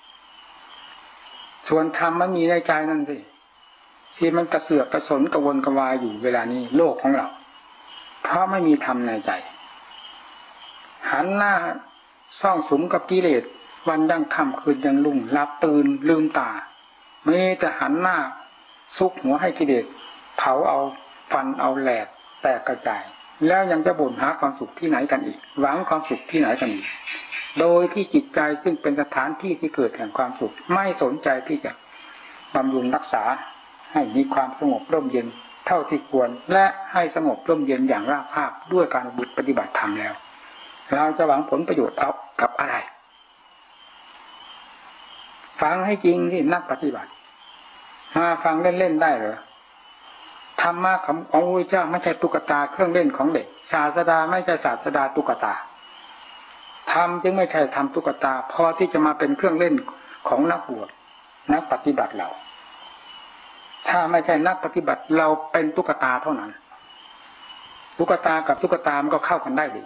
ส่วนธรรมมันมีในใจนั่นสิที่มันกระเสือกกระสนกระวนกระวายอยู่เวลานี้โลกของเราเพราะไม่มีธรรมในใจหันหน้าซ่องสุมกับกิเลสวันยังค่ำคืนยังลุ่งหลับตื่นลืมตามีแต่หันหน้าซุกหัวให้กิเลสเผาเอาฟันเอาแหลกแตกกระจายแล้วยังจะบ่นหาความสุขที่ไหนกันอีกหวังความสุขที่ไหนกันอีกโดยที่จิตใจซึ่งเป็นสถานที่ที่เกิดแห่งความสุขไม่สนใจที่จะบำรุงรักษาให้มีความสงบร่มเย็นเท่าที่ควรและให้สงบร่มเย็นอย่างราบคาบด้วยการปฏิบัติธรรมแล้วเราจะหวังผลประโยชน์เอากับอะไรฟังให้จริงที่นักปฏิบัติมาฟังเล่นๆได้เหรอธรรมะของพระพุทธเจ้าไม่ใช่ตุ๊กตาเครื่องเล่นของเด็กศาสดาไม่ใช่ศาสดาตุ๊กตาธรรมจึงไม่ใช่ธรรมตุ๊กตาพอที่จะมาเป็นเครื่องเล่นของนักบวชนักปฏิบัติเราถ้าไม่ใช่นักปฏิบัติเราเป็นตุ๊กตาเท่านั้นตุ๊กตากับตุ๊กตามันก็เข้ากันได้ดี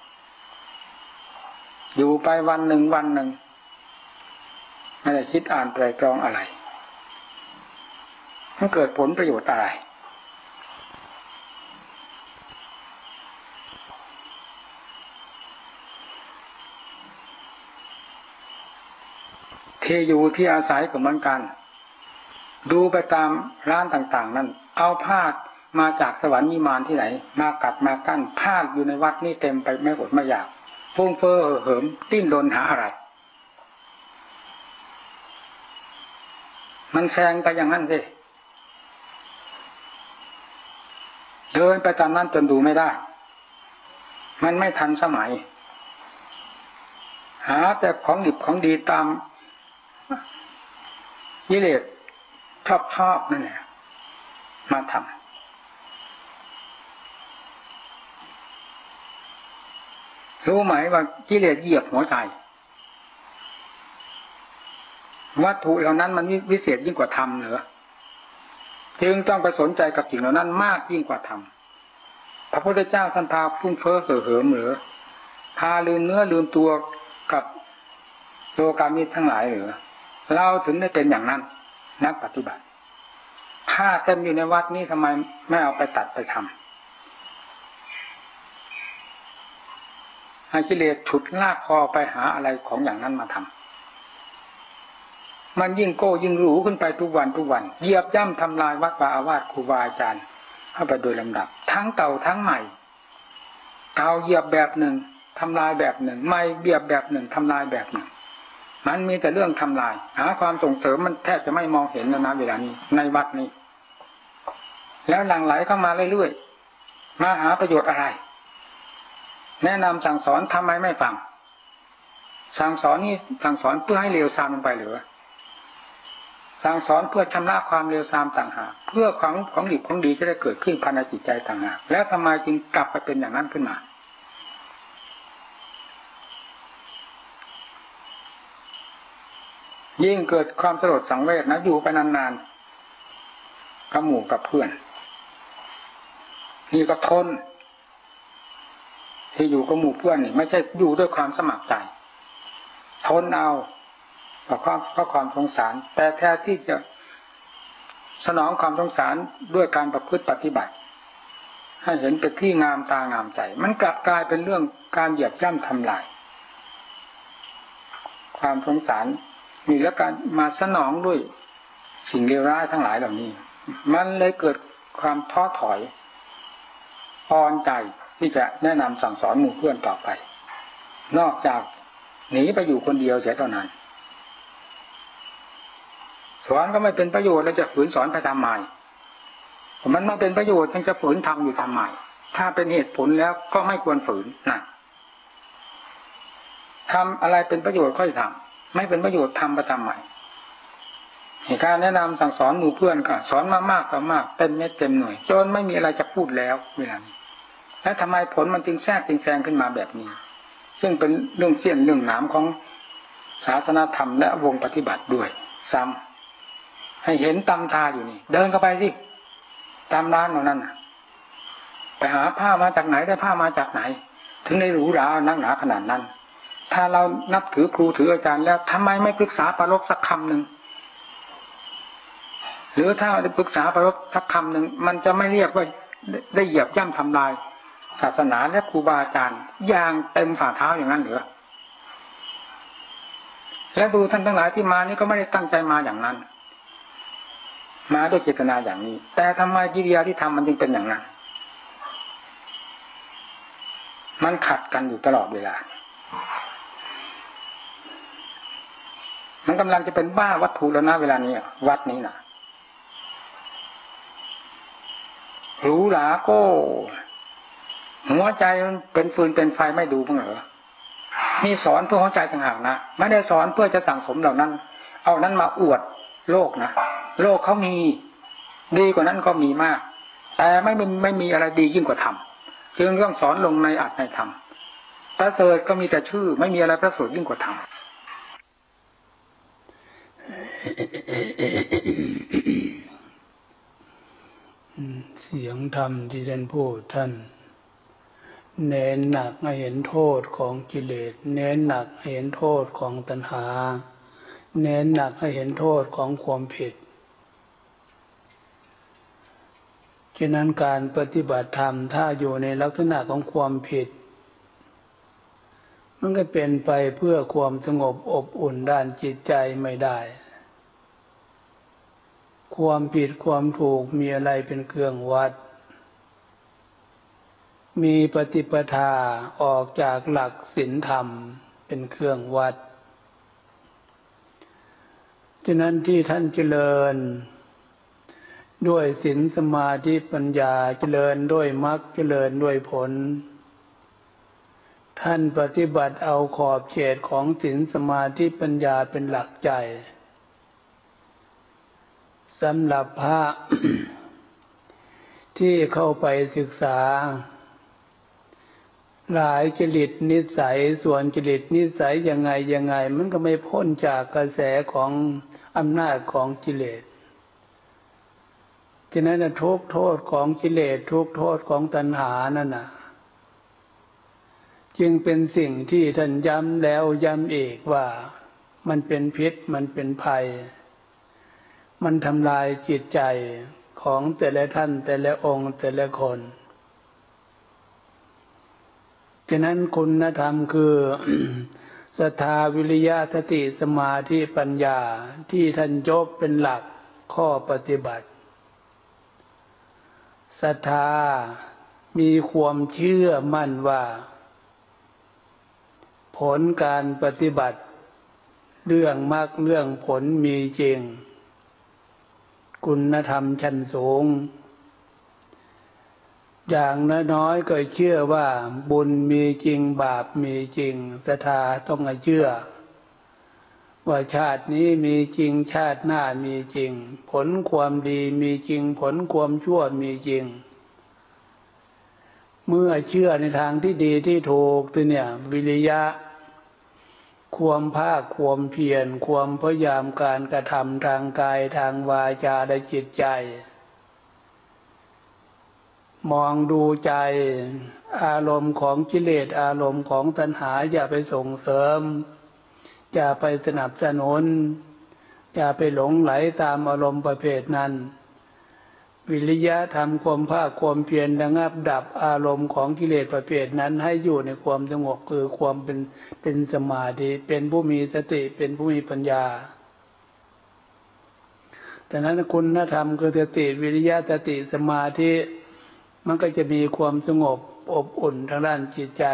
อยู่ไปวันหนึ่งไม่ได้คิดอ่านไตรตรองอะไรมันเกิดผลประโยชน์อะไรที่อยู่ที่อาศัยก็เหมือนกันดูไปตามร้านต่างๆนั้นเอาผ้ามาจากสวรรค์นิมานที่ไหนมากัดมากั้นผ้าอยู่ในวัดนี่เต็มไปไม่อดไม่อยากฟุ้งเฟ้อเหิมดิ้นรนหาอะไรมันแซงไปอย่างนั้นสิเดินไปตามนั้นจนดูไม่ได้มันไม่ทันสมัยหาแต่ของดิบของดีตามกิเลสชอบนั่นแหละมาทำรู้ไหมว่ากิเลสเหยียบหัวใจวัตถุเหล่านั้นมันวิเศษยิ่งกว่าธรรมเหรอจึงต้องไปสนใจกับสิ่งเหล่านั้นมากยิ่งกว่าธรรมพระพุทธเจ้าท่านพาฟุ้งเฟ้อเห่อเหิมหรือพาลืมเนื้อลืมตัวกับโลกามิตรทั้งหลายหรือเราถึงได้เป็นอย่างนั้นนักปฏิบัติผ้าเต็มอยู่ในวัดนี้ทำไมไม่เอาไปตัดไปทำให้กิเลสฉุดลากคอไปหาอะไรของอย่างนั้นมาทำมันยิ่งโก้ยิ่งหรูขึ้นไปทุกวันเหยียบย่ำทำลายวัดวาอาวาสครูบาอาจารย์เข้าไปโดยลำดับทั้งเก่าทั้งใหม่เก่าเหยียบแบบหนึ่งทำลายแบบหนึ่งใหม่เหยียบแบบหนึ่งทำลายแบบหนึ่งมันมีแต่เรื่องทำลายหาความส่งเสริมมันแทบจะไม่มองเห็นแล้วนะเวลานี้ในวัดนี้แล้วหลั่งไหลเข้ามาเรื่อยๆมาหาประโยชน์อะไรแนะนำสั่งสอนทำไมไม่ฟังสั่งสอนนี่สั่งสอนเพื่อให้เลวทรามลงไปหรือสั่งสอนเพื่อชำระความเลวทรามต่างหากเพื่อของดีของดีจะได้เกิดขึ้นภายในจิตใจต่างหากแล้วทำไมจึงกลับไปเป็นอย่างนั้นขึ้นมายิ่งเกิดความสลดสังเวชนะอยู่ไปนานๆกับหมู่กับเพื่อนนี่ก็ทนที่อยู่กับหมู่เพื่อนนี่ไม่ใช่อยู่ด้วยความสมัครใจทนเอาเพราะความสงสารแต่แท้ที่จะสนองความสงสารด้วยการประพฤติปฏิบัติให้เห็นเป็นที่งามตางามใจมันกลับกลายเป็นเรื่องการเหยียบย่ำทำลายความสงสารมีแล้วการมาสนองด้วยสิ่งเลวร้ายทั้งหลายเหล่านี้มันเลยเกิดความท้อถอยอ่อนใจที่จะแนะนำสั่งสอนหมู่เพื่อนต่อไปนอกจากหนีไปอยู่คนเดียวเสียเท่านั้นสอนก็ไม่เป็นประโยชน์แล้วจะฝืนสอนไปทำไมมันไม่เป็นประโยชน์ยังจะฝืนทำอยู่ทำไมถ้าเป็นเหตุผลแล้วก็ไม่ควรฝืนนะทำอะไรเป็นประโยชน์ก็จะทำไม่เป็นประโยชน์ทำไปทำไมการแนะนำสั่งสอนหมู่เพื่อนก็สอนมามากต่อมากเต็มเม็ดเต็มหน่วยจนไม่มีอะไรจะพูดแล้วเวลานี้แล้วทำไมผลมันจึงแทรกจึงแซงขึ้นมาแบบนี้ซึ่งเป็นเรื่องเสี้ยนเรื่องหนามของศาสนธรรมและวงปฏิบัติด้วยซ้ำให้เห็นตำตาอยู่นี่เดินเข้าไปสิตามร้านเหล่านั้นไปหาผ้ามาจากไหนได้ผ้ามาจากไหนถึงได้หรูหรานักหนาขนาดนั้นถ้าเรานับถือครูถืออาจารย์แล้วทำไมไม่ปรึกษาปรารภสักคำหนึ่งหรือถ้าได้ปรึกษาปรารภสักคำหนึ่งมันจะไม่เรียกว่าได้เหยียบย่ำทำลายศาสนาและครูบาอาจารย์อย่างเต็มฝ่าเท้าอย่างนั้นหรือและดูท่านทั้งหลายที่มานี่ก็ไม่ได้ตั้งใจมาอย่างนั้นมาด้วยเจตนาอย่างนี้แต่ทำไมกิริยาที่ทำมันจึงเป็นอย่างนั้นมันขัดกันอยู่ตลอดเวลามันกำลังจะเป็นบ้าวัตถุแล้วนะเวลานี้วัดนี้นะหรูหราโก้หัวใจมันเป็นฟืนเป็นไฟไม่ดูบ้างเหรอมีสอนเพื่อหัวใจต่างหากนะไม่ได้สอนเพื่อจะสั่งสมเหล่านั้นเอานั้นมาอวดโลกนะโลกเขามีดีกว่านั้นก็มีมากแต่ไม่มีอะไรดียิ่งกว่าธรรมจึงต้องสอนลงในอัตในธรรมประเสริฐก็มีแต่ชื่อไม่มีอะไรประเสริฐยิ่งกว่าธรรมเสียงธรรมที่ท่านพูดท่านเน้นหนักให้เห็นโทษของกิเลสเน้นหนักให้เห็นโทษของตัณหาเน้นหนักให้เห็นโทษของความผิดฉะนั้นการปฏิบัติธรรมถ้าอยู่ในลักษณะของความผิดมันก็เป็นไปเพื่อความสงบอบอุ่นด้านจิตใจไม่ได้ความผิดความถูกมีอะไรเป็นเครื่องวัดมีปฏิปทาออกจากหลักศีลธรรมเป็นเครื่องวัดฉะนั้นที่ท่านเจริญด้วยศีลสมาธิปัญญาเจริญด้วยมรรคเจริญด้วยผลท่านปฏิบัติเอาขอบเขตของศีลสมาธิปัญญาเป็นหลักใจสำหรับพระ ที่เข้าไปศึกษาหลายจริตนิสัยส่วนจริตนิสัยยังไงมันก็ไม่พ้นจากกระแสของอำนาจของกิเลสฉะนั้นทุกโทษของกิเลสทุกโทษของตัณหานั่นน่ะจึงเป็นสิ่งที่ท่านย้ำแล้วย้ำอีกว่ามันเป็นพิษมันเป็นภัยมันทำลายจิตใจของแต่ละท่านแต่ละองค์แต่ละคนฉะนั้นคุณธรรมคือ ศรัทธาวิริยะสติสมาธิปัญญาที่ท่านยกเป็นหลักข้อปฏิบัติศรัทธามีความเชื่อมั่นว่าผลการปฏิบัติเรื่องมรรคเรื่องผลมีจริงคุณธรรมชั้นสูงอย่างน้อยๆก็เชื่อว่าบุญมีจริงบาปมีจริงศรัทธาต้องเชื่อว่าชาตินี้มีจริงชาติหน้ามีจริงผลความดีมีจริงผลความชั่วมีจริงเมื่อเชื่อในทางที่ดีที่ถูกตัวเนี่ยวิริยะความภาคความเพียรความพยายามการกระทำทางกายทางวาจาและจิตใจมองดูใจอารมณ์ของกิเลสอารมณ์ของตัณหาอย่าไปส่งเสริมอย่าไปสนับสนุนอย่าไปหลงไหลตามอารมณ์ประเภทนั้นวิริยะทำความภาคความเพียรระงับดับอารมณ์ของกิเลสประเภทนั้นให้อยู่ในความสงบคือความเป็นสมาธิเป็นผู้มีสติเป็นผู้มีปัญญาแต่นั้นคุณธรรมคือสติวิริยะสติสมาธิมันก็จะมีความสงบอบอุ่นทางด้านจิตใจ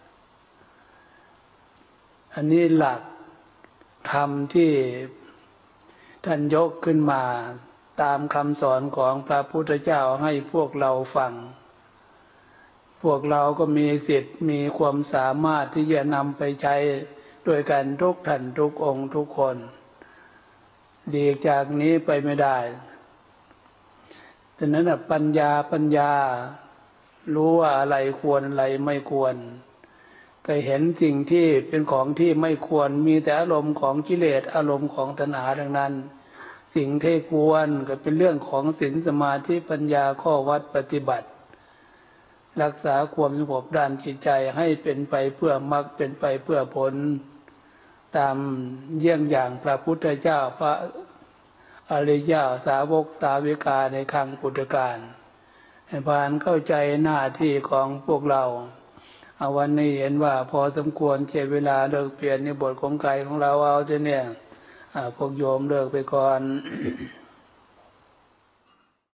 อันนี้หลักธรรมที่ท่านยกขึ้นมาตามคำสอนของพระพุทธเจ้าให้พวกเราฟังพวกเราก็มีสิทธิ์มีความสามารถที่จะนำไปใช้ด้วยกันทุกท่านทุกองค์ทุกคนดีจากนี้ไปไม่ได้ฉะนั้นปัญญารู้ว่าอะไรควรอะไรไม่ควรก็เห็นสิ่งที่เป็นของที่ไม่ควรมีแต่อารมณ์ของกิเลสอารมณ์ของตัณหาดังนั้นสิ่งที่ควรก็เป็นเรื่องของศีลสมาธิปัญญาข้อวัดปฏิบัติรักษาความสงบด้านจิตใจให้เป็นไปเพื่อมรรคเป็นไปเพื่อผลตามเยี่ยงอย่างพระพุทธเจ้าพระอริยสาวกสาวิกาในครั้งพุทธกาลให้ผ่านเข้าใจหน้าที่ของพวกเราวันนี้เห็นว่าพอสมควรใช้เวลาเลิกเปลี่ยนในบทของกายของเราเอาเถอะเนี่ยพวกโยมเลิกไปก่อน